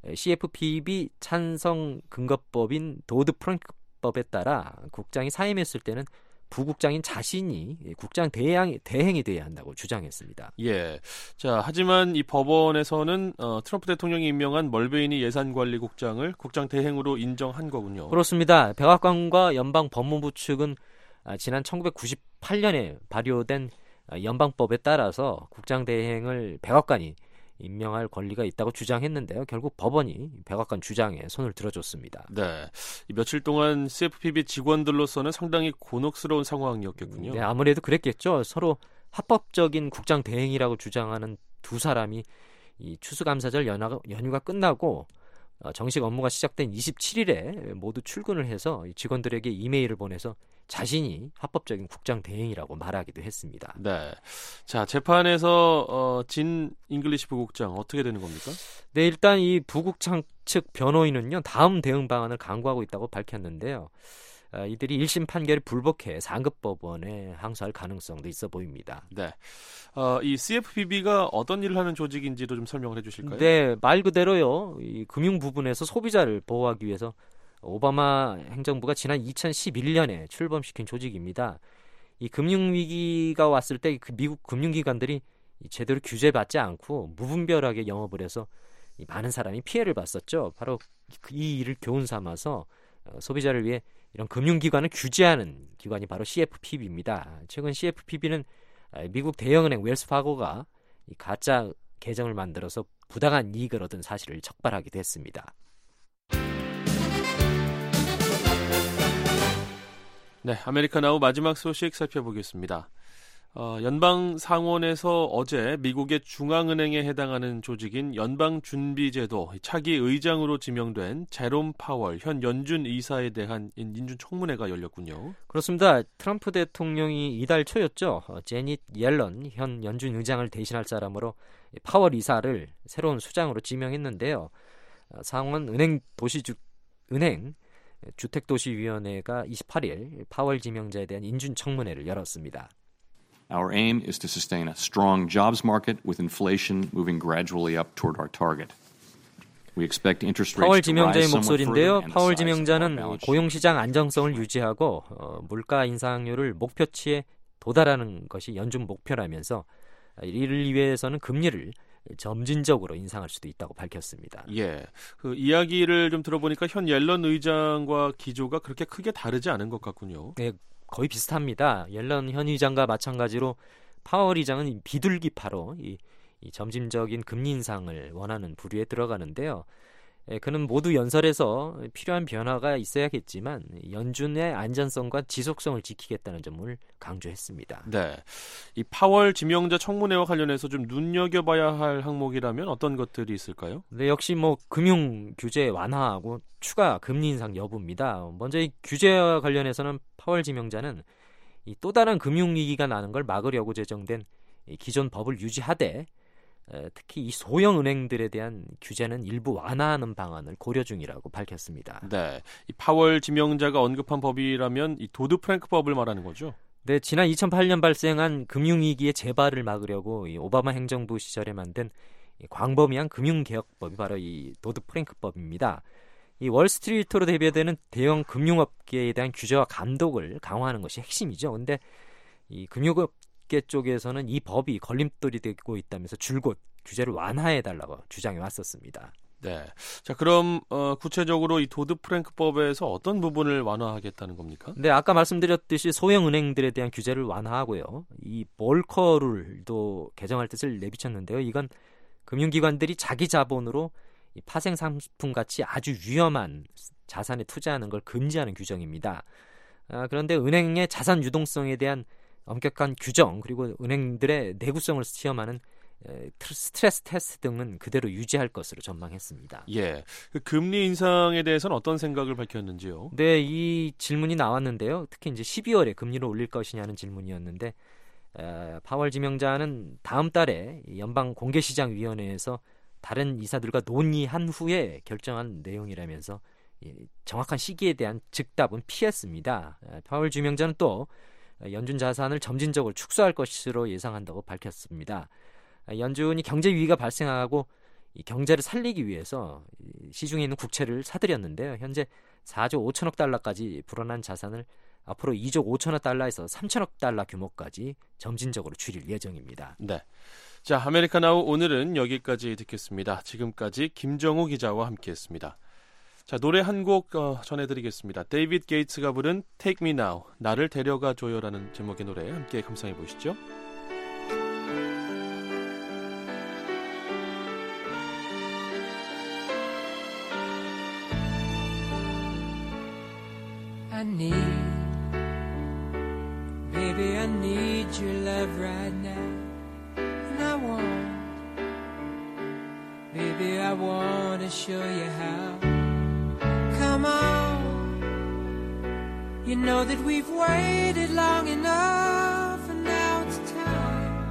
씨에프피비 찬성 근거법인 도드 프랭크법에 따라 국장이 사임했을 때는 부국장인 자신이 국장 대행, 대행이 돼야 한다고 주장했습니다. 예. 자, 하지만 이 법원에서는 어, 트럼프 대통령이 임명한 멀베인이 예산관리국장을 국장 대행으로 인정한 거군요. 그렇습니다. 백악관과 연방법무부 측은 아, 지난 천구백구십팔년에 발효된 연방법에 따라서 국장 대행을 백악관이 임명할 권리가 있다고 주장했는데요. 결국 법원이 백악관 주장에 손을 들어줬습니다. 네, 며칠 동안 씨에프피비 직원들로서는 상당히 곤혹스러운 상황이었겠군요. 네, 아무래도 그랬겠죠. 서로 합법적인 국장 대행이라고 주장하는 두 사람이 이 추수감사절 연휴가, 연휴가 끝나고 정식 업무가 시작된 이십칠일에 모두 출근을 해서 직원들에게 이메일을 보내서 자신이 합법적인 국장 대행이라고 말하기도 했습니다. 네, 자 재판에서 어, 진 잉글리시 부국장 어떻게 되는 겁니까? 네, 일단 이 부국장 측 변호인은요 다음 대응 방안을 강구하고 있다고 밝혔는데요. 어, 이들이 일심 판결을 불복해 상급법원에 항소할 가능성도 있어 보입니다. 네, 어, 이 씨에프피비가 어떤 일을 하는 조직인지도 좀 설명을 해주실까요? 네, 말 그대로요. 이 금융 부분에서 소비자를 보호하기 위해서 오바마 행정부가 지난 이천십일년에 출범시킨 조직입니다. 이 금융위기가 왔을 때 그 미국 금융기관들이 제대로 규제받지 않고 무분별하게 영업을 해서 많은 사람이 피해를 봤었죠. 바로 이 일을 교훈 삼아서 소비자를 위해 이런 금융기관을 규제하는 기관이 바로 씨에프피비입니다. 최근 씨에프피비는 미국 대형은행 웰스파고가 가짜 계정을 만들어서 부당한 이익을 얻은 사실을 적발하기도 했습니다. 네, 아메리카나우 마지막 소식 살펴보겠습니다. 어, 연방 상원에서 어제 미국의 중앙은행에 해당하는 조직인 연방준비제도 차기 의장으로 지명된 제롬 파월 현 연준 이사에 대한 인준 청문회가 열렸군요. 그렇습니다. 트럼프 대통령이 이달 초였죠. 제닛 옐런 현 연준 의장을 대신할 사람으로 파월 이사를 새로운 수장으로 지명했는데요. 상원 은행 도시주 은행 주택도시위원회가 이십팔일 파월 지명자에 대한 인준 청문회를 열었습니다. Our aim is to sustain a strong jobs market with inflation moving gradually up toward our target. We expect interest rates 파월 to rise 지명자의 somewhat 목소리인데요. further and the 파월 size of our 지명자는 balance sheet. 고용시장 안정성을 유지하고 어, 물가 인상률을 목표치에 도달하는 것이 연준 목표라면서 이를 위해서는 금리를 점진적으로 인상할 수도 있다고 밝혔습니다. 예, 그 이야기를 좀 들어보니까 현 옐런 의장과 기조가 그렇게 크게 다르지 않은 것 같군요. 네, 거의 비슷합니다. 옐런 현 의장과 마찬가지로 파월 의장은 비둘기파로 이, 이 점진적인 금리 인상을 원하는 부류에 들어가는데요. 예, 그는 모두 연설에서 필요한 변화가 있어야겠지만 연준의 안전성과 지속성을 지키겠다는 점을 강조했습니다. 네, 이 파월 지명자 청문회와 관련해서 좀 눈여겨봐야 할 항목이라면 어떤 것들이 있을까요? 네, 역시 뭐 금융 규제 완화하고 추가 금리 인상 여부입니다. 먼저 이 규제와 관련해서는 파월 지명자는 이 또 다른 금융 위기가 나는 걸 막으려고 제정된 이 기존 법을 유지하되 특히 이 소형 은행들에 대한 규제는 일부 완화하는 방안을 고려 중이라고 밝혔습니다. 네, 이 파월 지명자가 언급한 법이라면 이 도드 프랭크 법을 말하는 거죠? 네, 지난 이천팔 년 발생한 금융위기의 재발을 막으려고 이 오바마 행정부 시절에 만든 이 광범위한 금융개혁법이 바로 이 도드 프랭크법입니다. 이 월스트리트로 대표되는 대형 금융업계에 대한 규제와 감독을 강화하는 것이 핵심이죠. 근데 이 금융업계 쪽에서는 이 법이 걸림돌이 되고 있다면서 줄곧 규제를 완화해달라고 주장해 왔었습니다. 네. 자, 그럼 어, 구체적으로 이 도드 프랭크법에서 어떤 부분을 완화하겠다는 겁니까? 네, 아까 말씀드렸듯이 소형 은행들에 대한 규제를 완화하고요. 이 볼커 룰도 개정할 뜻을 내비쳤는데요. 이건 금융기관들이 자기 자본으로 이 파생 상품 같이 아주 위험한 자산에 투자하는 걸 금지하는 규정입니다. 아, 그런데 은행의 자산 유동성에 대한 엄격한 규정 그리고 은행들의 내구성을 시험하는 스트레스 테스트 등은 그대로 유지할 것으로 전망했습니다. 예, 그 금리 인상에 대해서는 어떤 생각을 밝혔는지요? 네, 이 질문이 나왔는데요. 특히 이제 십이월에 금리를 올릴 것이냐는 질문이었는데 에, 파월 지명자는 다음 달에 연방공개시장위원회에서 다른 이사들과 논의한 후에 결정한 내용이라면서 이, 정확한 시기에 대한 즉답은 피했습니다. 에, 파월 지명자는 또 연준 자산을 점진적으로 축소할 것으로 예상한다고 밝혔습니다. 연준이 경제 위기가 발생하고 이 경제를 살리기 위해서 시중에 있는 국채를 사들였는데요. 현재 사조 오천억 달러까지 불어난 자산을 앞으로 이조 오천억 달러에서 삼천억 달러 규모까지 점진적으로 줄일 예정입니다. 네. 자, 아메리카나우 오늘은 여기까지 듣겠습니다. 지금까지 김정우 기자와 함께했습니다. 자, 노래 한 곡 어, 전해드리겠습니다. 데이비드 게이츠가 부른 Take Me Now, 나를 데려가 줘요라는 제목의 노래 함께 감상해 보시죠. I need, baby, I need your love right now. And I want, baby, I want to show you how. Come on, you know that we've waited long enough, and now it's time,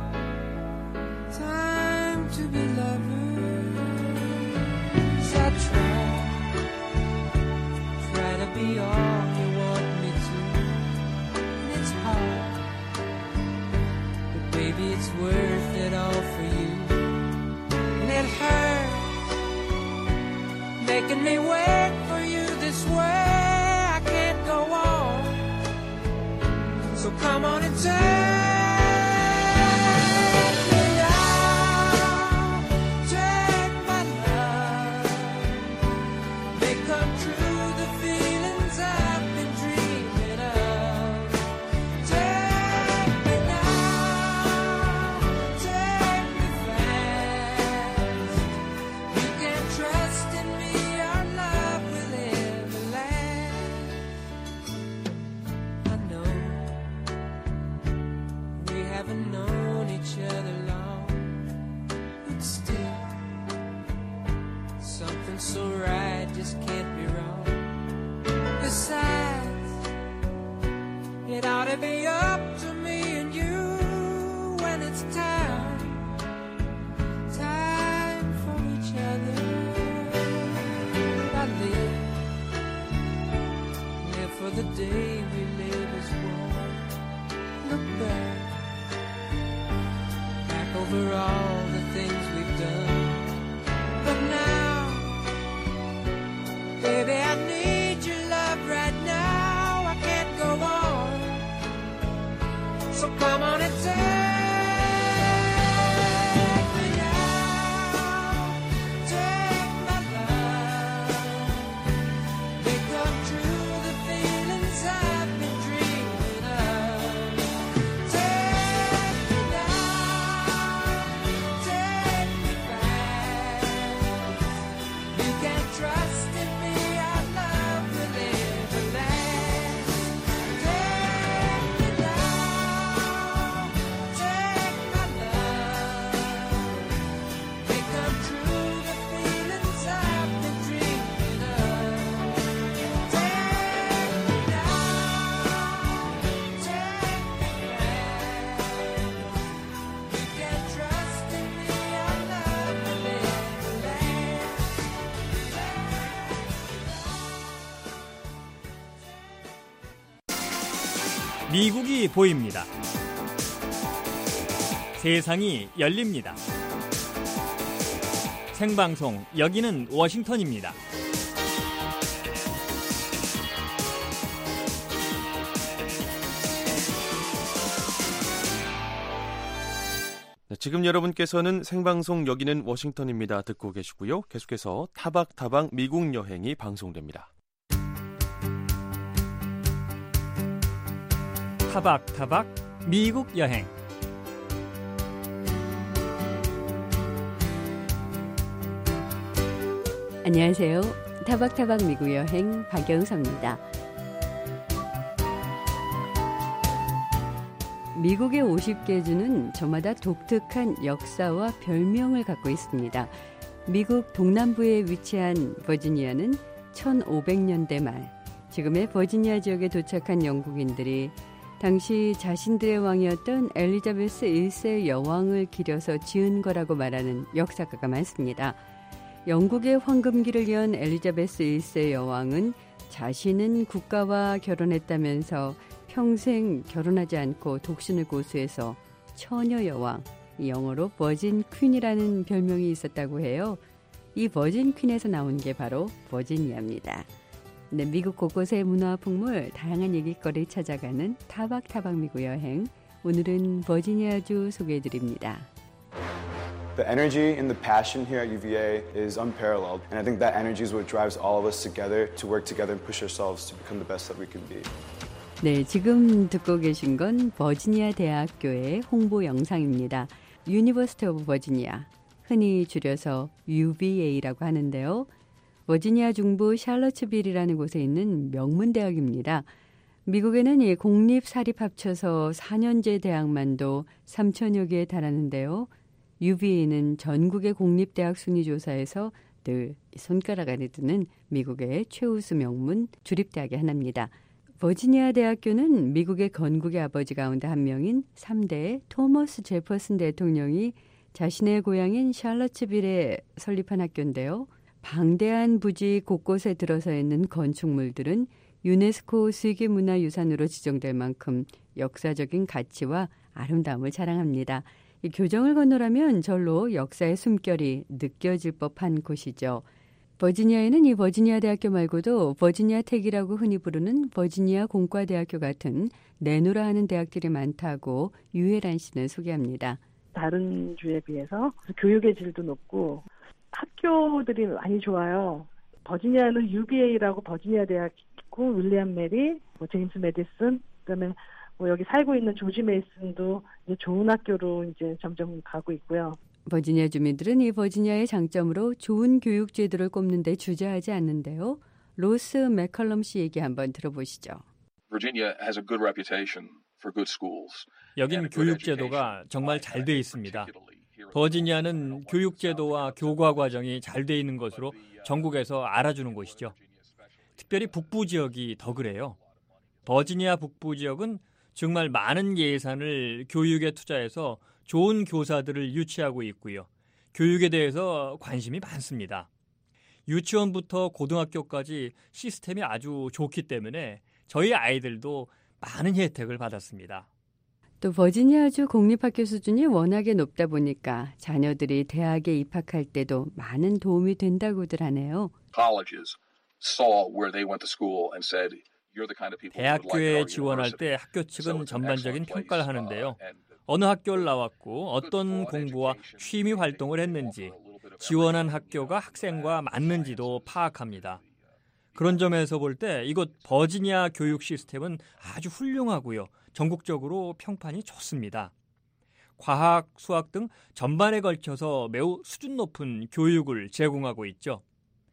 time to be lovers. I try, try to be all you want me to, and it's hard, but baby, it's worth it all for you, and it hurts making me wait for you this way. I can't go on, so come on and take me now, take my love, make come true the feelings I've been dreaming of. Take me now, take me fast, you can trust in me, our love will ever last. I know we haven't known each other long, but still something so right just can't be wrong. Besides, it ought to be up to me and you when it's time, time for each other. I live, live for the day we live as one. Look back, back over all the things we've done. But now, baby, I need your love right now. I can't go on, so come on and take me now, take my love, make come true the feelings I 미국이 보입니다. 세상이 열립니다. 생방송, 여기는 워싱턴입니다. 네, 지금 여러분께서는 생방송 여기는 워싱턴입니다 듣고 계시고요. 계속해서 타박타박 미국 여행이 방송됩니다. 타박타박 미국 여행. 안녕하세요. 타박타박 미국 여행 박영서입니다. 미국의 오십 개 주는 저마다 독특한 역사와 별명을 갖고 있습니다. 미국 동남부에 위치한 버지니아는 천오백 년대 말 지금의 버지니아 지역에 도착한 영국인들이 당시 자신들의 왕이었던 엘리자베스 일 세 여왕을 기려서 지은 거라고 말하는 역사가가 많습니다. 영국의 황금기를 이은 엘리자베스 일 세 여왕은 자신은 국가와 결혼했다면서 평생 결혼하지 않고 독신을 고수해서 처녀 여왕, 영어로 버진 퀸이라는 별명이 있었다고 해요. 이 버진 퀸에서 나온 게 바로 버지니아입니다. 네, 미국 곳곳의 문화와 풍물, 다양한 얘기거리 찾아가는 타박타박 미국 여행. 오늘은 버지니아주 소개해드립니다. The energy and the passion here at U V A is unparalleled, and I think that energy is what drives all of us together to work together and push ourselves to become the best that we can be. 네, 지금 듣고 계신 건 버지니아 대학교의 홍보 영상입니다. 유니버시티 오브 버지니아, 흔히 줄여서 유 비 에이라고 하는데요. 버지니아 중부 샬럿츠빌이라는 곳에 있는 명문대학입니다. 미국에는 이 공립 사립 합쳐서 사 년제 대학만도 삼천여 개에 달하는데요. 유 비 에이는 전국의 공립대학 순위 조사에서 늘 손가락 안에 드는 미국의 최우수 명문 주립대학의 하나입니다. 버지니아 대학교는 미국의 건국의 아버지 가운데 한 명인 삼 대 토머스 제퍼슨 대통령이 자신의 고향인 샬럿츠빌에 설립한 학교인데요. 방대한 부지 곳곳에 들어서 있는 건축물들은 유네스코 세계문화유산으로 지정될 만큼 역사적인 가치와 아름다움을 자랑합니다. 이 교정을 건너라면 절로 역사의 숨결이 느껴질 법한 곳이죠. 버지니아에는 이 버지니아 대학교 말고도 버지니아 텍이라고 흔히 부르는 버지니아 공과대학교 같은 내노라 하는 대학들이 많다고 유혜란 씨는 소개합니다. 다른 주에 비해서 교육의 질도 높고 학교들이 많이 좋아요. 버지니아는 유 비 에이라고 버지니아 대학 있고 윌리엄 메리, 뭐 제임스 메디슨, 그다음에 뭐 여기 살고 있는 조지 메이슨도 이제 좋은 학교로 이제 점점 가고 있고요. 버지니아 주민들은 이 버지니아의 장점으로 좋은 교육 제도를 꼽는 데 주저하지 않는데요. 로스 맥컬럼 씨 얘기 한번 들어보시죠. Virginia has a good reputation for good schools. 여긴 교육 제도가 정말 잘 돼 있습니다. 버지니아는 교육 제도와 교과 과정이 잘 돼 있는 것으로 전국에서 알아주는 곳이죠. 특별히 북부 지역이 더 그래요. 버지니아 북부 지역은 정말 많은 예산을 교육에 투자해서 좋은 교사들을 유치하고 있고요. 교육에 대해서 관심이 많습니다. 유치원부터 고등학교까지 시스템이 아주 좋기 때문에 저희 아이들도 많은 혜택을 받았습니다. 또 버지니아주 공립학교 수준이 워낙에 높다 보니까 자녀들이 대학에 입학할 때도 많은 도움이 된다고들 하네요. Colleges saw where they went to school and said, you're the kind of people who would like 대학교에 our 지원할 때 university. 학교 측은 전반적인 평가를 하는데요. Uh, and 어느 학교를 나왔고 어떤 공부와 취미 활동을 했는지, 지원한 학교가 학생과 맞는지도 파악합니다. 그런 점에서 볼 때 이곳 버지니아 교육 시스템은 아주 훌륭하고요. 전국적으로 평판이 좋습니다. 과학, 수학 등 전반에 걸쳐서 매우 수준 높은 교육을 제공하고 있죠.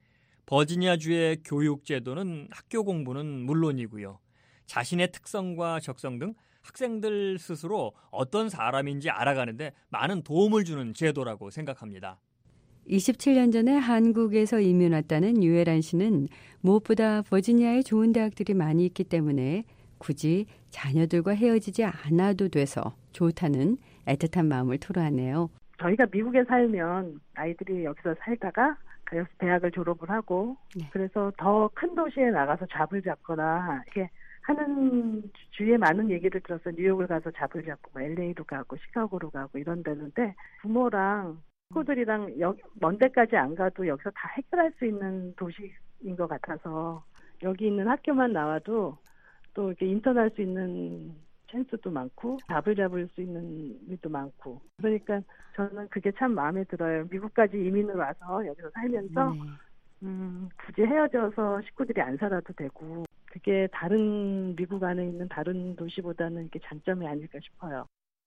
버지니아주의 교육 제도는 학교 공부는 물론이고요. 자신의 특성과 적성 등 학생들 스스로 어떤 사람인지 알아가는데 많은 도움을 주는 제도라고 생각합니다. 이십칠 년 전에 한국에서 이민 왔다는 유혜란 씨는 무엇보다 버지니아에 좋은 대학들이 많이 있기 때문에 굳이 자녀들과 헤어지지 않아도 돼서 좋다는 애틋한 마음을 토로하네요. 저희가 미국에 살면 아이들이 여기서 살다가 여기서 대학을 졸업을 하고 네. 그래서 더 큰 도시에 나가서 잡을 잡거나 이렇게 하는 주위에 많은 얘기를 들어서 뉴욕을 가서 잡을 잡고 뭐 엘에이로 가고 시카고로 가고 이런 데는데 부모랑 친구들이랑 먼 데까지 안 가도 여기서 다 해결할 수 있는 도시인 것 같아서 여기 있는 학교만 나와도 또 이렇게 인턴할 수 있는 찬스도 많고 잡을 잡을 수 있는 일도 많고 그러니까 저는 그게 참 마음에 들어요. 미국까지 이민을 와서 여기서 살면서 네. 음, 굳이 헤어져서 식구들이 안 살아도 되고 그게 다른 미국 안에 있는 다른 도시보다는 이게 장점이 아닐까 싶어요.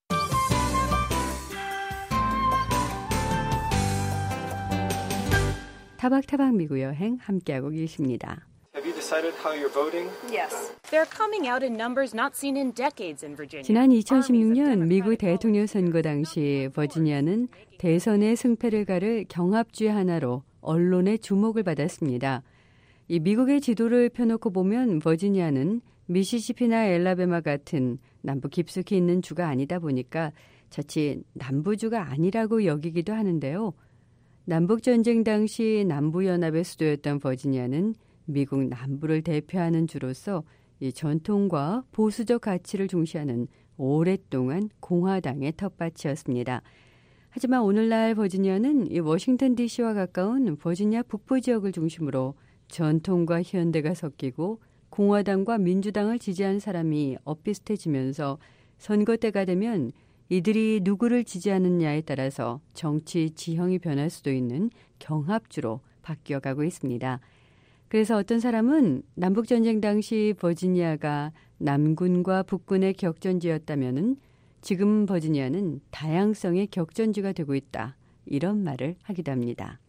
타박타박 미국 여행 함께하고 계십니다. Have you decided how you're voting? Yes. They're coming out in numbers not seen in decades in Virginia. 지난 이천십육 년 미국 대통령 선거 당시 버지니아는 대선의 승패를 가를 경합주의 하나로 언론의 주목을 받았습니다. 이 미국의 지도를 펴놓고 보면 버지니아는 미시시피나 엘라베마 같은 남부 깊숙이 있는 주가 아니다 보니까 자칫 남부주가 아니라고 여기기도 하는데요. 남북전쟁 당시 남부연합의 수도였던 버지니아는 미국 남부를 대표하는 주로서 이 전통과 보수적 가치를 중시하는 오랫동안 공화당의 텃밭이었습니다. 하지만 오늘날 버지니아는 이 워싱턴 디씨와 가까운 버지니아 북부 지역을 중심으로 전통과 현대가 섞이고 공화당과 민주당을 지지한 사람이 엇비슷해지면서 선거 때가 되면 이들이 누구를 지지하느냐에 따라서 정치 지형이 변할 수도 있는 경합주로 바뀌어가고 있습니다. 그래서 어떤 사람은 남북전쟁 당시 버지니아가 남군과 북군의 격전지였다면은 지금 버지니아는 다양성의 격전지가 되고 있다. 이런 말을 하기도 합니다.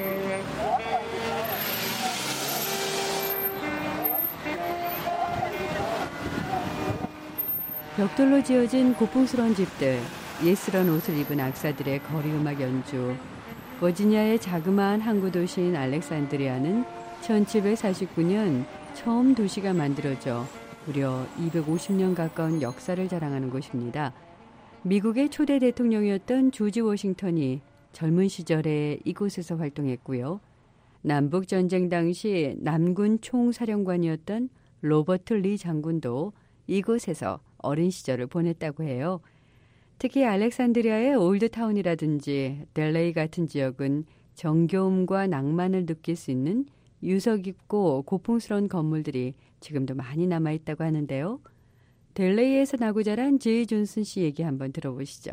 벽돌로 지어진 고풍스러운 집들, 예스런 옷을 입은 악사들의 거리음악 연주, 버지니아의 자그마한 항구 도시인 알렉산드리아는 천칠백사십구 년 처음 도시가 만들어져 무려 이백오십 년 가까운 역사를 자랑하는 곳입니다. 미국의 초대 대통령이었던 조지 워싱턴이 젊은 시절에 이곳에서 활동했고요. 남북전쟁 당시 남군 총사령관이었던 로버트 리 장군도 이곳에서 어린 시절을 보냈다고 해요. 특히 알렉산드리아의 올드타운이라든지 델레이 같은 지역은 정겨움과 낭만을 느낄 수 있는 유서 깊고 고풍스러운 건물들이 지금도 많이 남아있다고 하는데요. 델레이에서 나고 자란 제이 존슨 씨 얘기 한번 들어보시죠.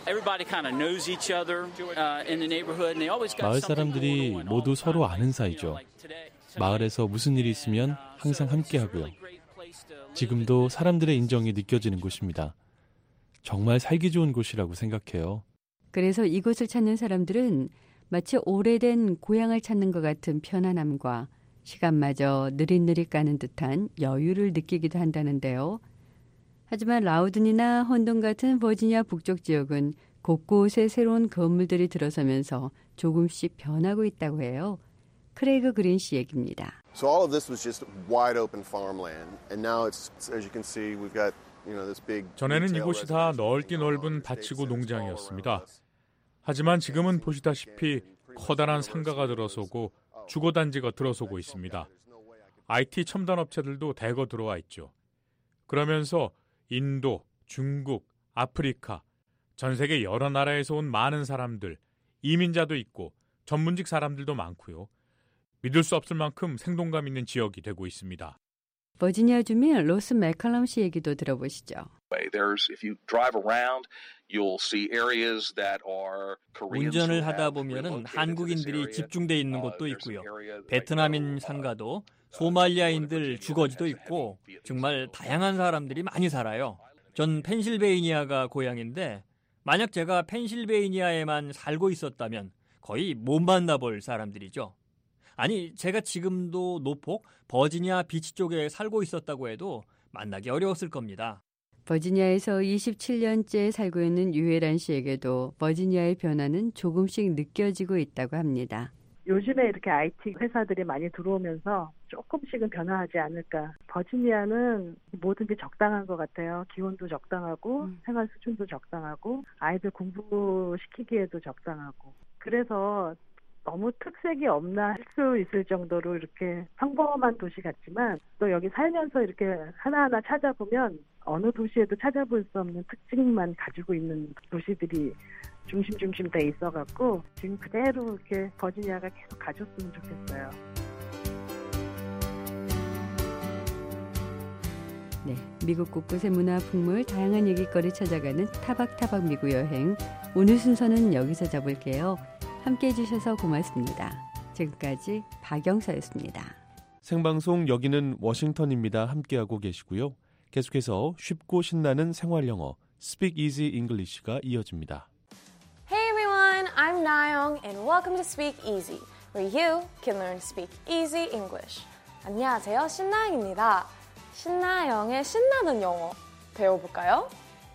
마을 사람들이 모두 서로 아는 사이죠. 마을에서 무슨 일이 있으면 항상 함께하고요. 지금도 사람들의 인정이 느껴지는 곳입니다. 정말 살기 좋은 곳이라고 생각해요. 그래서 이곳을 찾는 사람들은 마치 오래된 고향을 찾는 것 같은 편안함과 시간마저 느릿느릿 가는 듯한 여유를 느끼기도 한다는데요. 하지만 라우든이나 헌동 같은 버지니아 북쪽 지역은 곳곳에 새로운 건물들이 들어서면서 조금씩 변하고 있다고 해요. 크레이그 그린 씨 얘기입니다. So all of this was just wide open farmland, and now it's, as you can see, we've got, you know, this big. 전에는 이곳이 다 넓디 넓은 밭이고 농장이었습니다. 하지만 지금은 보시다시피 커다란 상가가 들어서고 주거단지가 들어서고 있습니다. 아이티 첨단 업체들도 대거 들어와 있죠. 그러면서 인도, 중국, 아프리카, 전 세계 여러 나라에서 온 많은 사람들, 이민자도 있고 전문직 사람들도 많고요. 믿을 수 없을 만큼 생동감 있는 지역이 되고 있습니다. 버지니아 주민 로스 맥컬럼 씨 얘기도 들어보시죠. 운전을 하다 보면은 한국인들이 집중돼 있는 곳도 있고요. 베트남인 상가도 소말리아인들 주거지도 있고 정말 다양한 사람들이 많이 살아요. 전 펜실베이니아가 고향인데 만약 제가 펜실베이니아에만 살고 있었다면 거의 못 만나볼 사람들이죠. 아니, 제가 지금도 노폭, 버지니아 비치 쪽에 살고 있었다고 해도 만나기 어려웠을 겁니다. 버지니아에서 이십칠 년째 살고 있는 유혜란 씨에게도 버지니아의 변화는 조금씩 느껴지고 있다고 합니다. 요즘에 이렇게 아이티 회사들이 많이 들어오면서 조금씩은 변화하지 않을까. 버지니아는 뭐든지 적당한 것 같아요. 기온도 적당하고 음. 생활 수준도 적당하고 아이들 공부시키기에도 적당하고. 그래서 너무 특색이 없나 할 수 있을 정도로 이렇게 평범한 도시 같지만 또 여기 살면서 이렇게 하나하나 찾아보면 어느 도시에도 찾아볼 수 없는 특징만 가지고 있는 도시들이 중심중심 돼 있어갖고 지금 그대로 이렇게 버지니아가 계속 가졌으면 좋겠어요. 네, 미국 곳곳의 문화, 풍물, 다양한 얘기거리 찾아가는 타박타박 미국 여행. 오늘 순서는 여기서 잡을게요. 함께해 주셔서 고맙습니다. 지금까지 박영서였습니다. 생방송 여기는 워싱턴입니다. 함께하고 계시고요. 계속해서 쉽고 신나는 생활영어 Speak Easy English가 이어집니다. Hey everyone, I'm Nayoung and welcome to Speak Easy, where you can learn to speak easy English. 안녕하세요, 신나영입니다. 신나영의 신나는 영어 배워볼까요?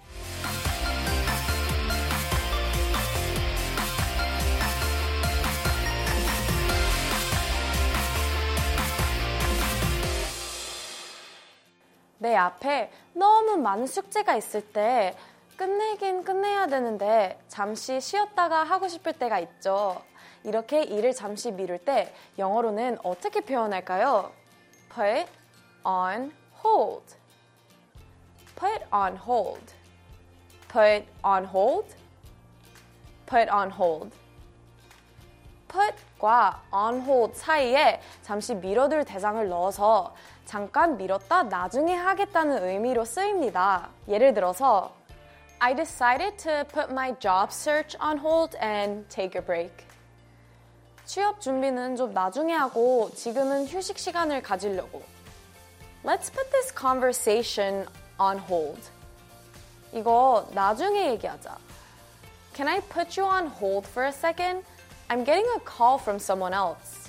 내 앞에 너무 많은 숙제가 있을 때 끝내긴 끝내야 되는데 잠시 쉬었다가 하고 싶을 때가 있죠. 이렇게 일을 잠시 미룰 때 영어로는 어떻게 표현할까요? Put on hold. Put on hold. Put on hold. Put on hold. put과 on hold 사이에 잠시 미뤄둘 대상을 넣어서 잠깐 미뤘다 나중에 하겠다는 의미로 쓰입니다. 예를 들어서 I decided to put my job search on hold and take a break. 취업 준비는 좀 나중에 하고 지금은 휴식 시간을 가지려고. Let's put this conversation on hold. 이거 나중에 얘기하자. Can I put you on hold for a second? I'm getting a call from someone else.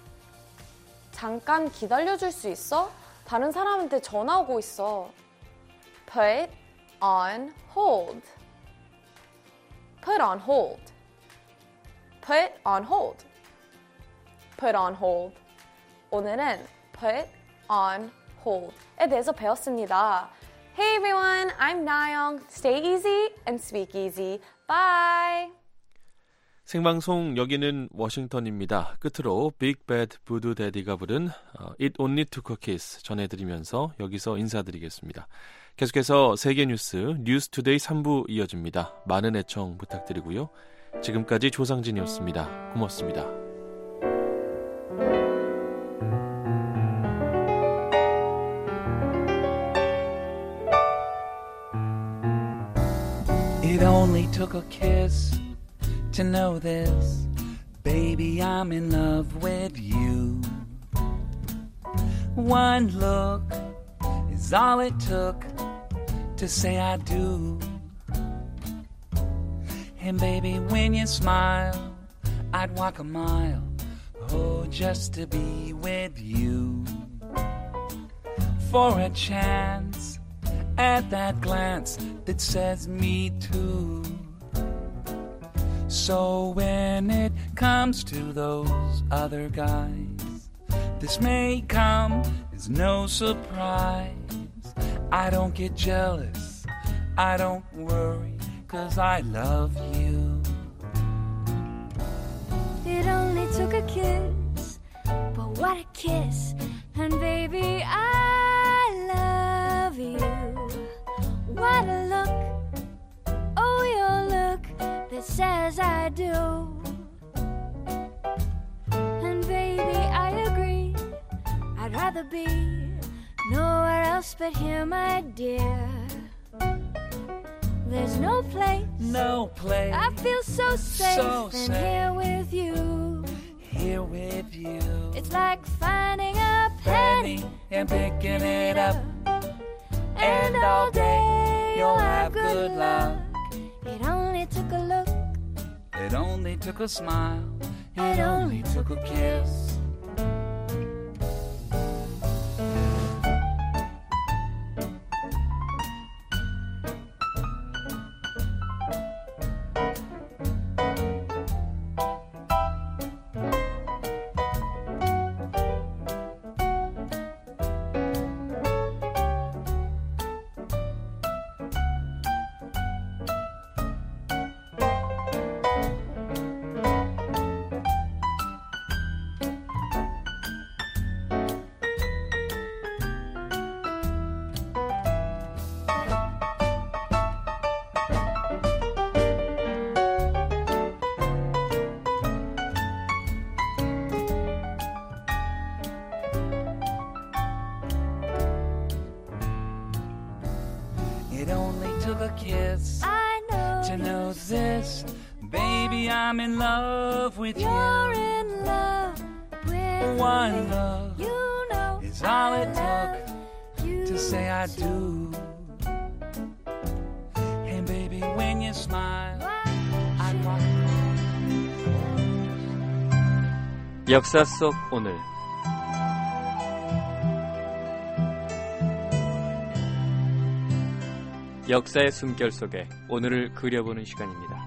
잠깐 기다려줄 수 있어? 다른 사람한테 전화 오고 있어. Put on hold. Put on hold. Put on hold. Put on hold. 오늘은 put on hold에 대해서 배웠습니다. Hey everyone, I'm Nayoung. Stay easy and speak easy. Bye! 생방송 여기는 워싱턴입니다. 끝으로 빅 배드 부두 데디가 부른 It Only Took a Kiss 전해드리면서 여기서 인사드리겠습니다. 계속해서 세계 뉴스 뉴스 투데이 삼 부 이어집니다. 많은 애청 부탁드리고요. 지금까지 조상진이었습니다. 고맙습니다. It only took a kiss to know this, baby, I'm in love with you. One look is all it took to say I do. And baby, when you smile, I'd walk a mile, oh, just to be with you. For a chance at that glance that says me too. So when it comes to those other guys, this may come as no surprise. I don't get jealous, I don't worry, 'cause I love you. It only took a kiss, but what a kiss. And baby, I love you. What a look, oh your look that says I do. And baby, I agree, I'd rather be nowhere else but here, my dear. There's no place, no place I feel so safe so than safe. here with you. Here with you, It's like finding a penny and picking it up, and all day you'll have good luck. It only took a look, it only took a smile, it only took a kiss. It only took a kiss I know to know this. Baby, I'm in love with you're you. in love with One me. love You know is all I it took love to say I do. And baby, when you smile, I rock. 역사 속 오늘 역사의 숨결 속에 오늘을 그려보는 시간입니다.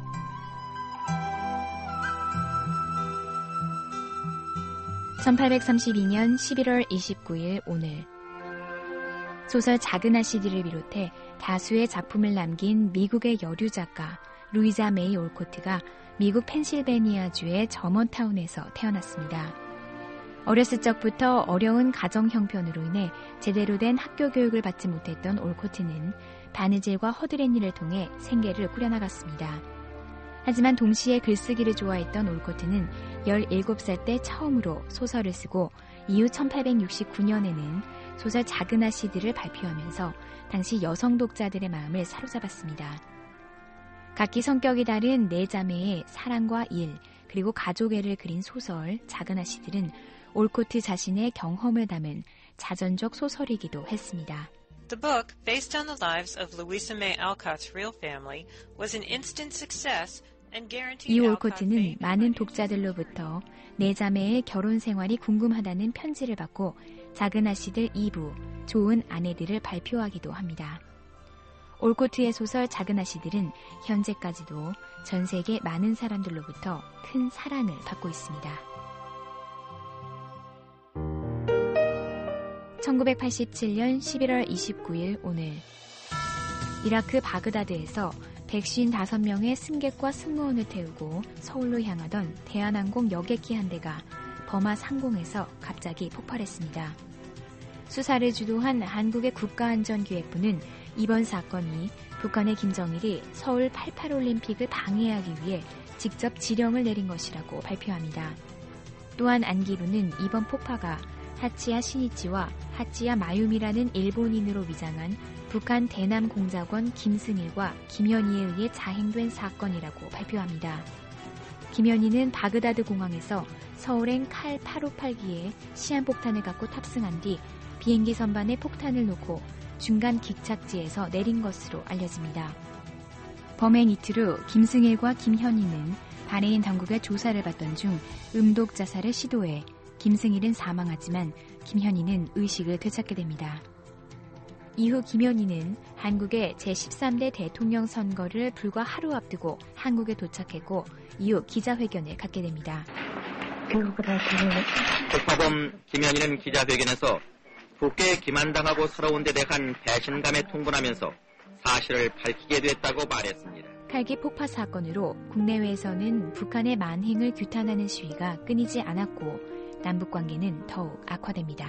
천팔백삼십이년 십일월 이십구일 오늘 소설 작은 아씨들을 비롯해 다수의 작품을 남긴 미국의 여류 작가 루이자 메이 올코트가 미국 펜실베니아주의 저먼타운에서 태어났습니다. 어렸을 적부터 어려운 가정 형편으로 인해 제대로 된 학교 교육을 받지 못했던 올코트는 바느질과 허드렛 일을 통해 생계를 꾸려나갔습니다. 하지만 동시에 글쓰기를 좋아했던 올코트는 열일곱 살 때 처음으로 소설을 쓰고 이후 천팔백육십구년에는 소설 작은 아씨들을 발표하면서 당시 여성 독자들의 마음을 사로잡았습니다. 각기 성격이 다른 네 자매의 사랑과 일, 그리고 가족애를 그린 소설 작은 아씨들은 올코트 자신의 경험을 담은 자전적 소설이기도 했습니다. The book, based on the lives of Louisa May Alcott's real family, was an instant success and guaranteed 이 Alcott 올코트는 fame. 많은 독자들로부터 네 자매의 결혼 생활이 궁금하다는 편지를 받고 작은 아씨들 이 부, 좋은 아내들을 발표하기도 합니다. 올코트의 소설 작은 아씨들은 현재까지도 전 세계 많은 사람들로부터 큰 사랑을 받고 있습니다. 천구백팔십칠년 십일월 이십구일 오늘 이라크 바그다드에서 백오십오 명의 승객과 승무원을 태우고 서울로 향하던 대한항공 여객기 한 대가 버마 상공에서 갑자기 폭발했습니다. 수사를 주도한 한국의 국가안전기획부는 이번 사건이 북한의 김정일이 서울 팔십팔 올림픽을 방해하기 위해 직접 지령을 내린 것이라고 발표합니다. 또한 안기부는 이번 폭파가 하치야 시니치와 하치야 마유미라는 일본인으로 위장한 북한 대남 공작원 김승일과 김현희에 의해 자행된 사건이라고 발표합니다. 김현희는 바그다드 공항에서 서울행 칼 팔백오십팔기에 시한폭탄을 갖고 탑승한 뒤 비행기 선반에 폭탄을 놓고 중간 기착지에서 내린 것으로 알려집니다. 범행 이틀 후 김승일과 김현희는 바레인 당국의 조사를 받던 중 음독 자살을 시도해 김승일은 사망하지만 김현희는 의식을 되찾게 됩니다. 이후 김현희는 한국의 제십삼대 대통령 선거를 불과 하루 앞두고 한국에 도착했고 이후 기자회견을 갖게 됩니다. 폭파범 김현희는 기자회견에서 국회에 기만당하고 살아온 데 대한 배신감에 통분하면서 사실을 밝히게 됐다고 말했습니다. 칼기 폭파 사건으로 국내외에서는 북한의 만행을 규탄하는 시위가 끊이지 않았고 남북관계는 더욱 악화됩니다.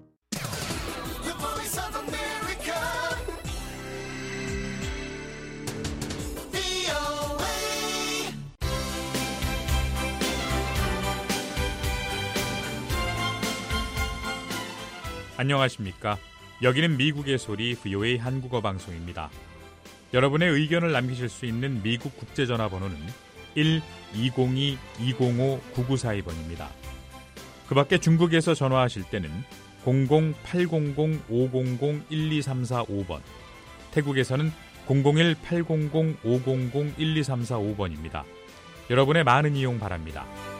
안녕하십니까? 여기는 미국의 소리 브이오에이 한국어 방송입니다. 여러분의 의견을 남기실 수 있는 미국 국제전화번호는 일 이공이 이공오 구구사이번입니다. 그 밖에 중국에서 전화하실 때는 공공 팔공공 오공공 일이삼사오번, 태국에서는 공공일 팔공공 오공공 일이삼사오번입니다. 여러분의 많은 이용 바랍니다.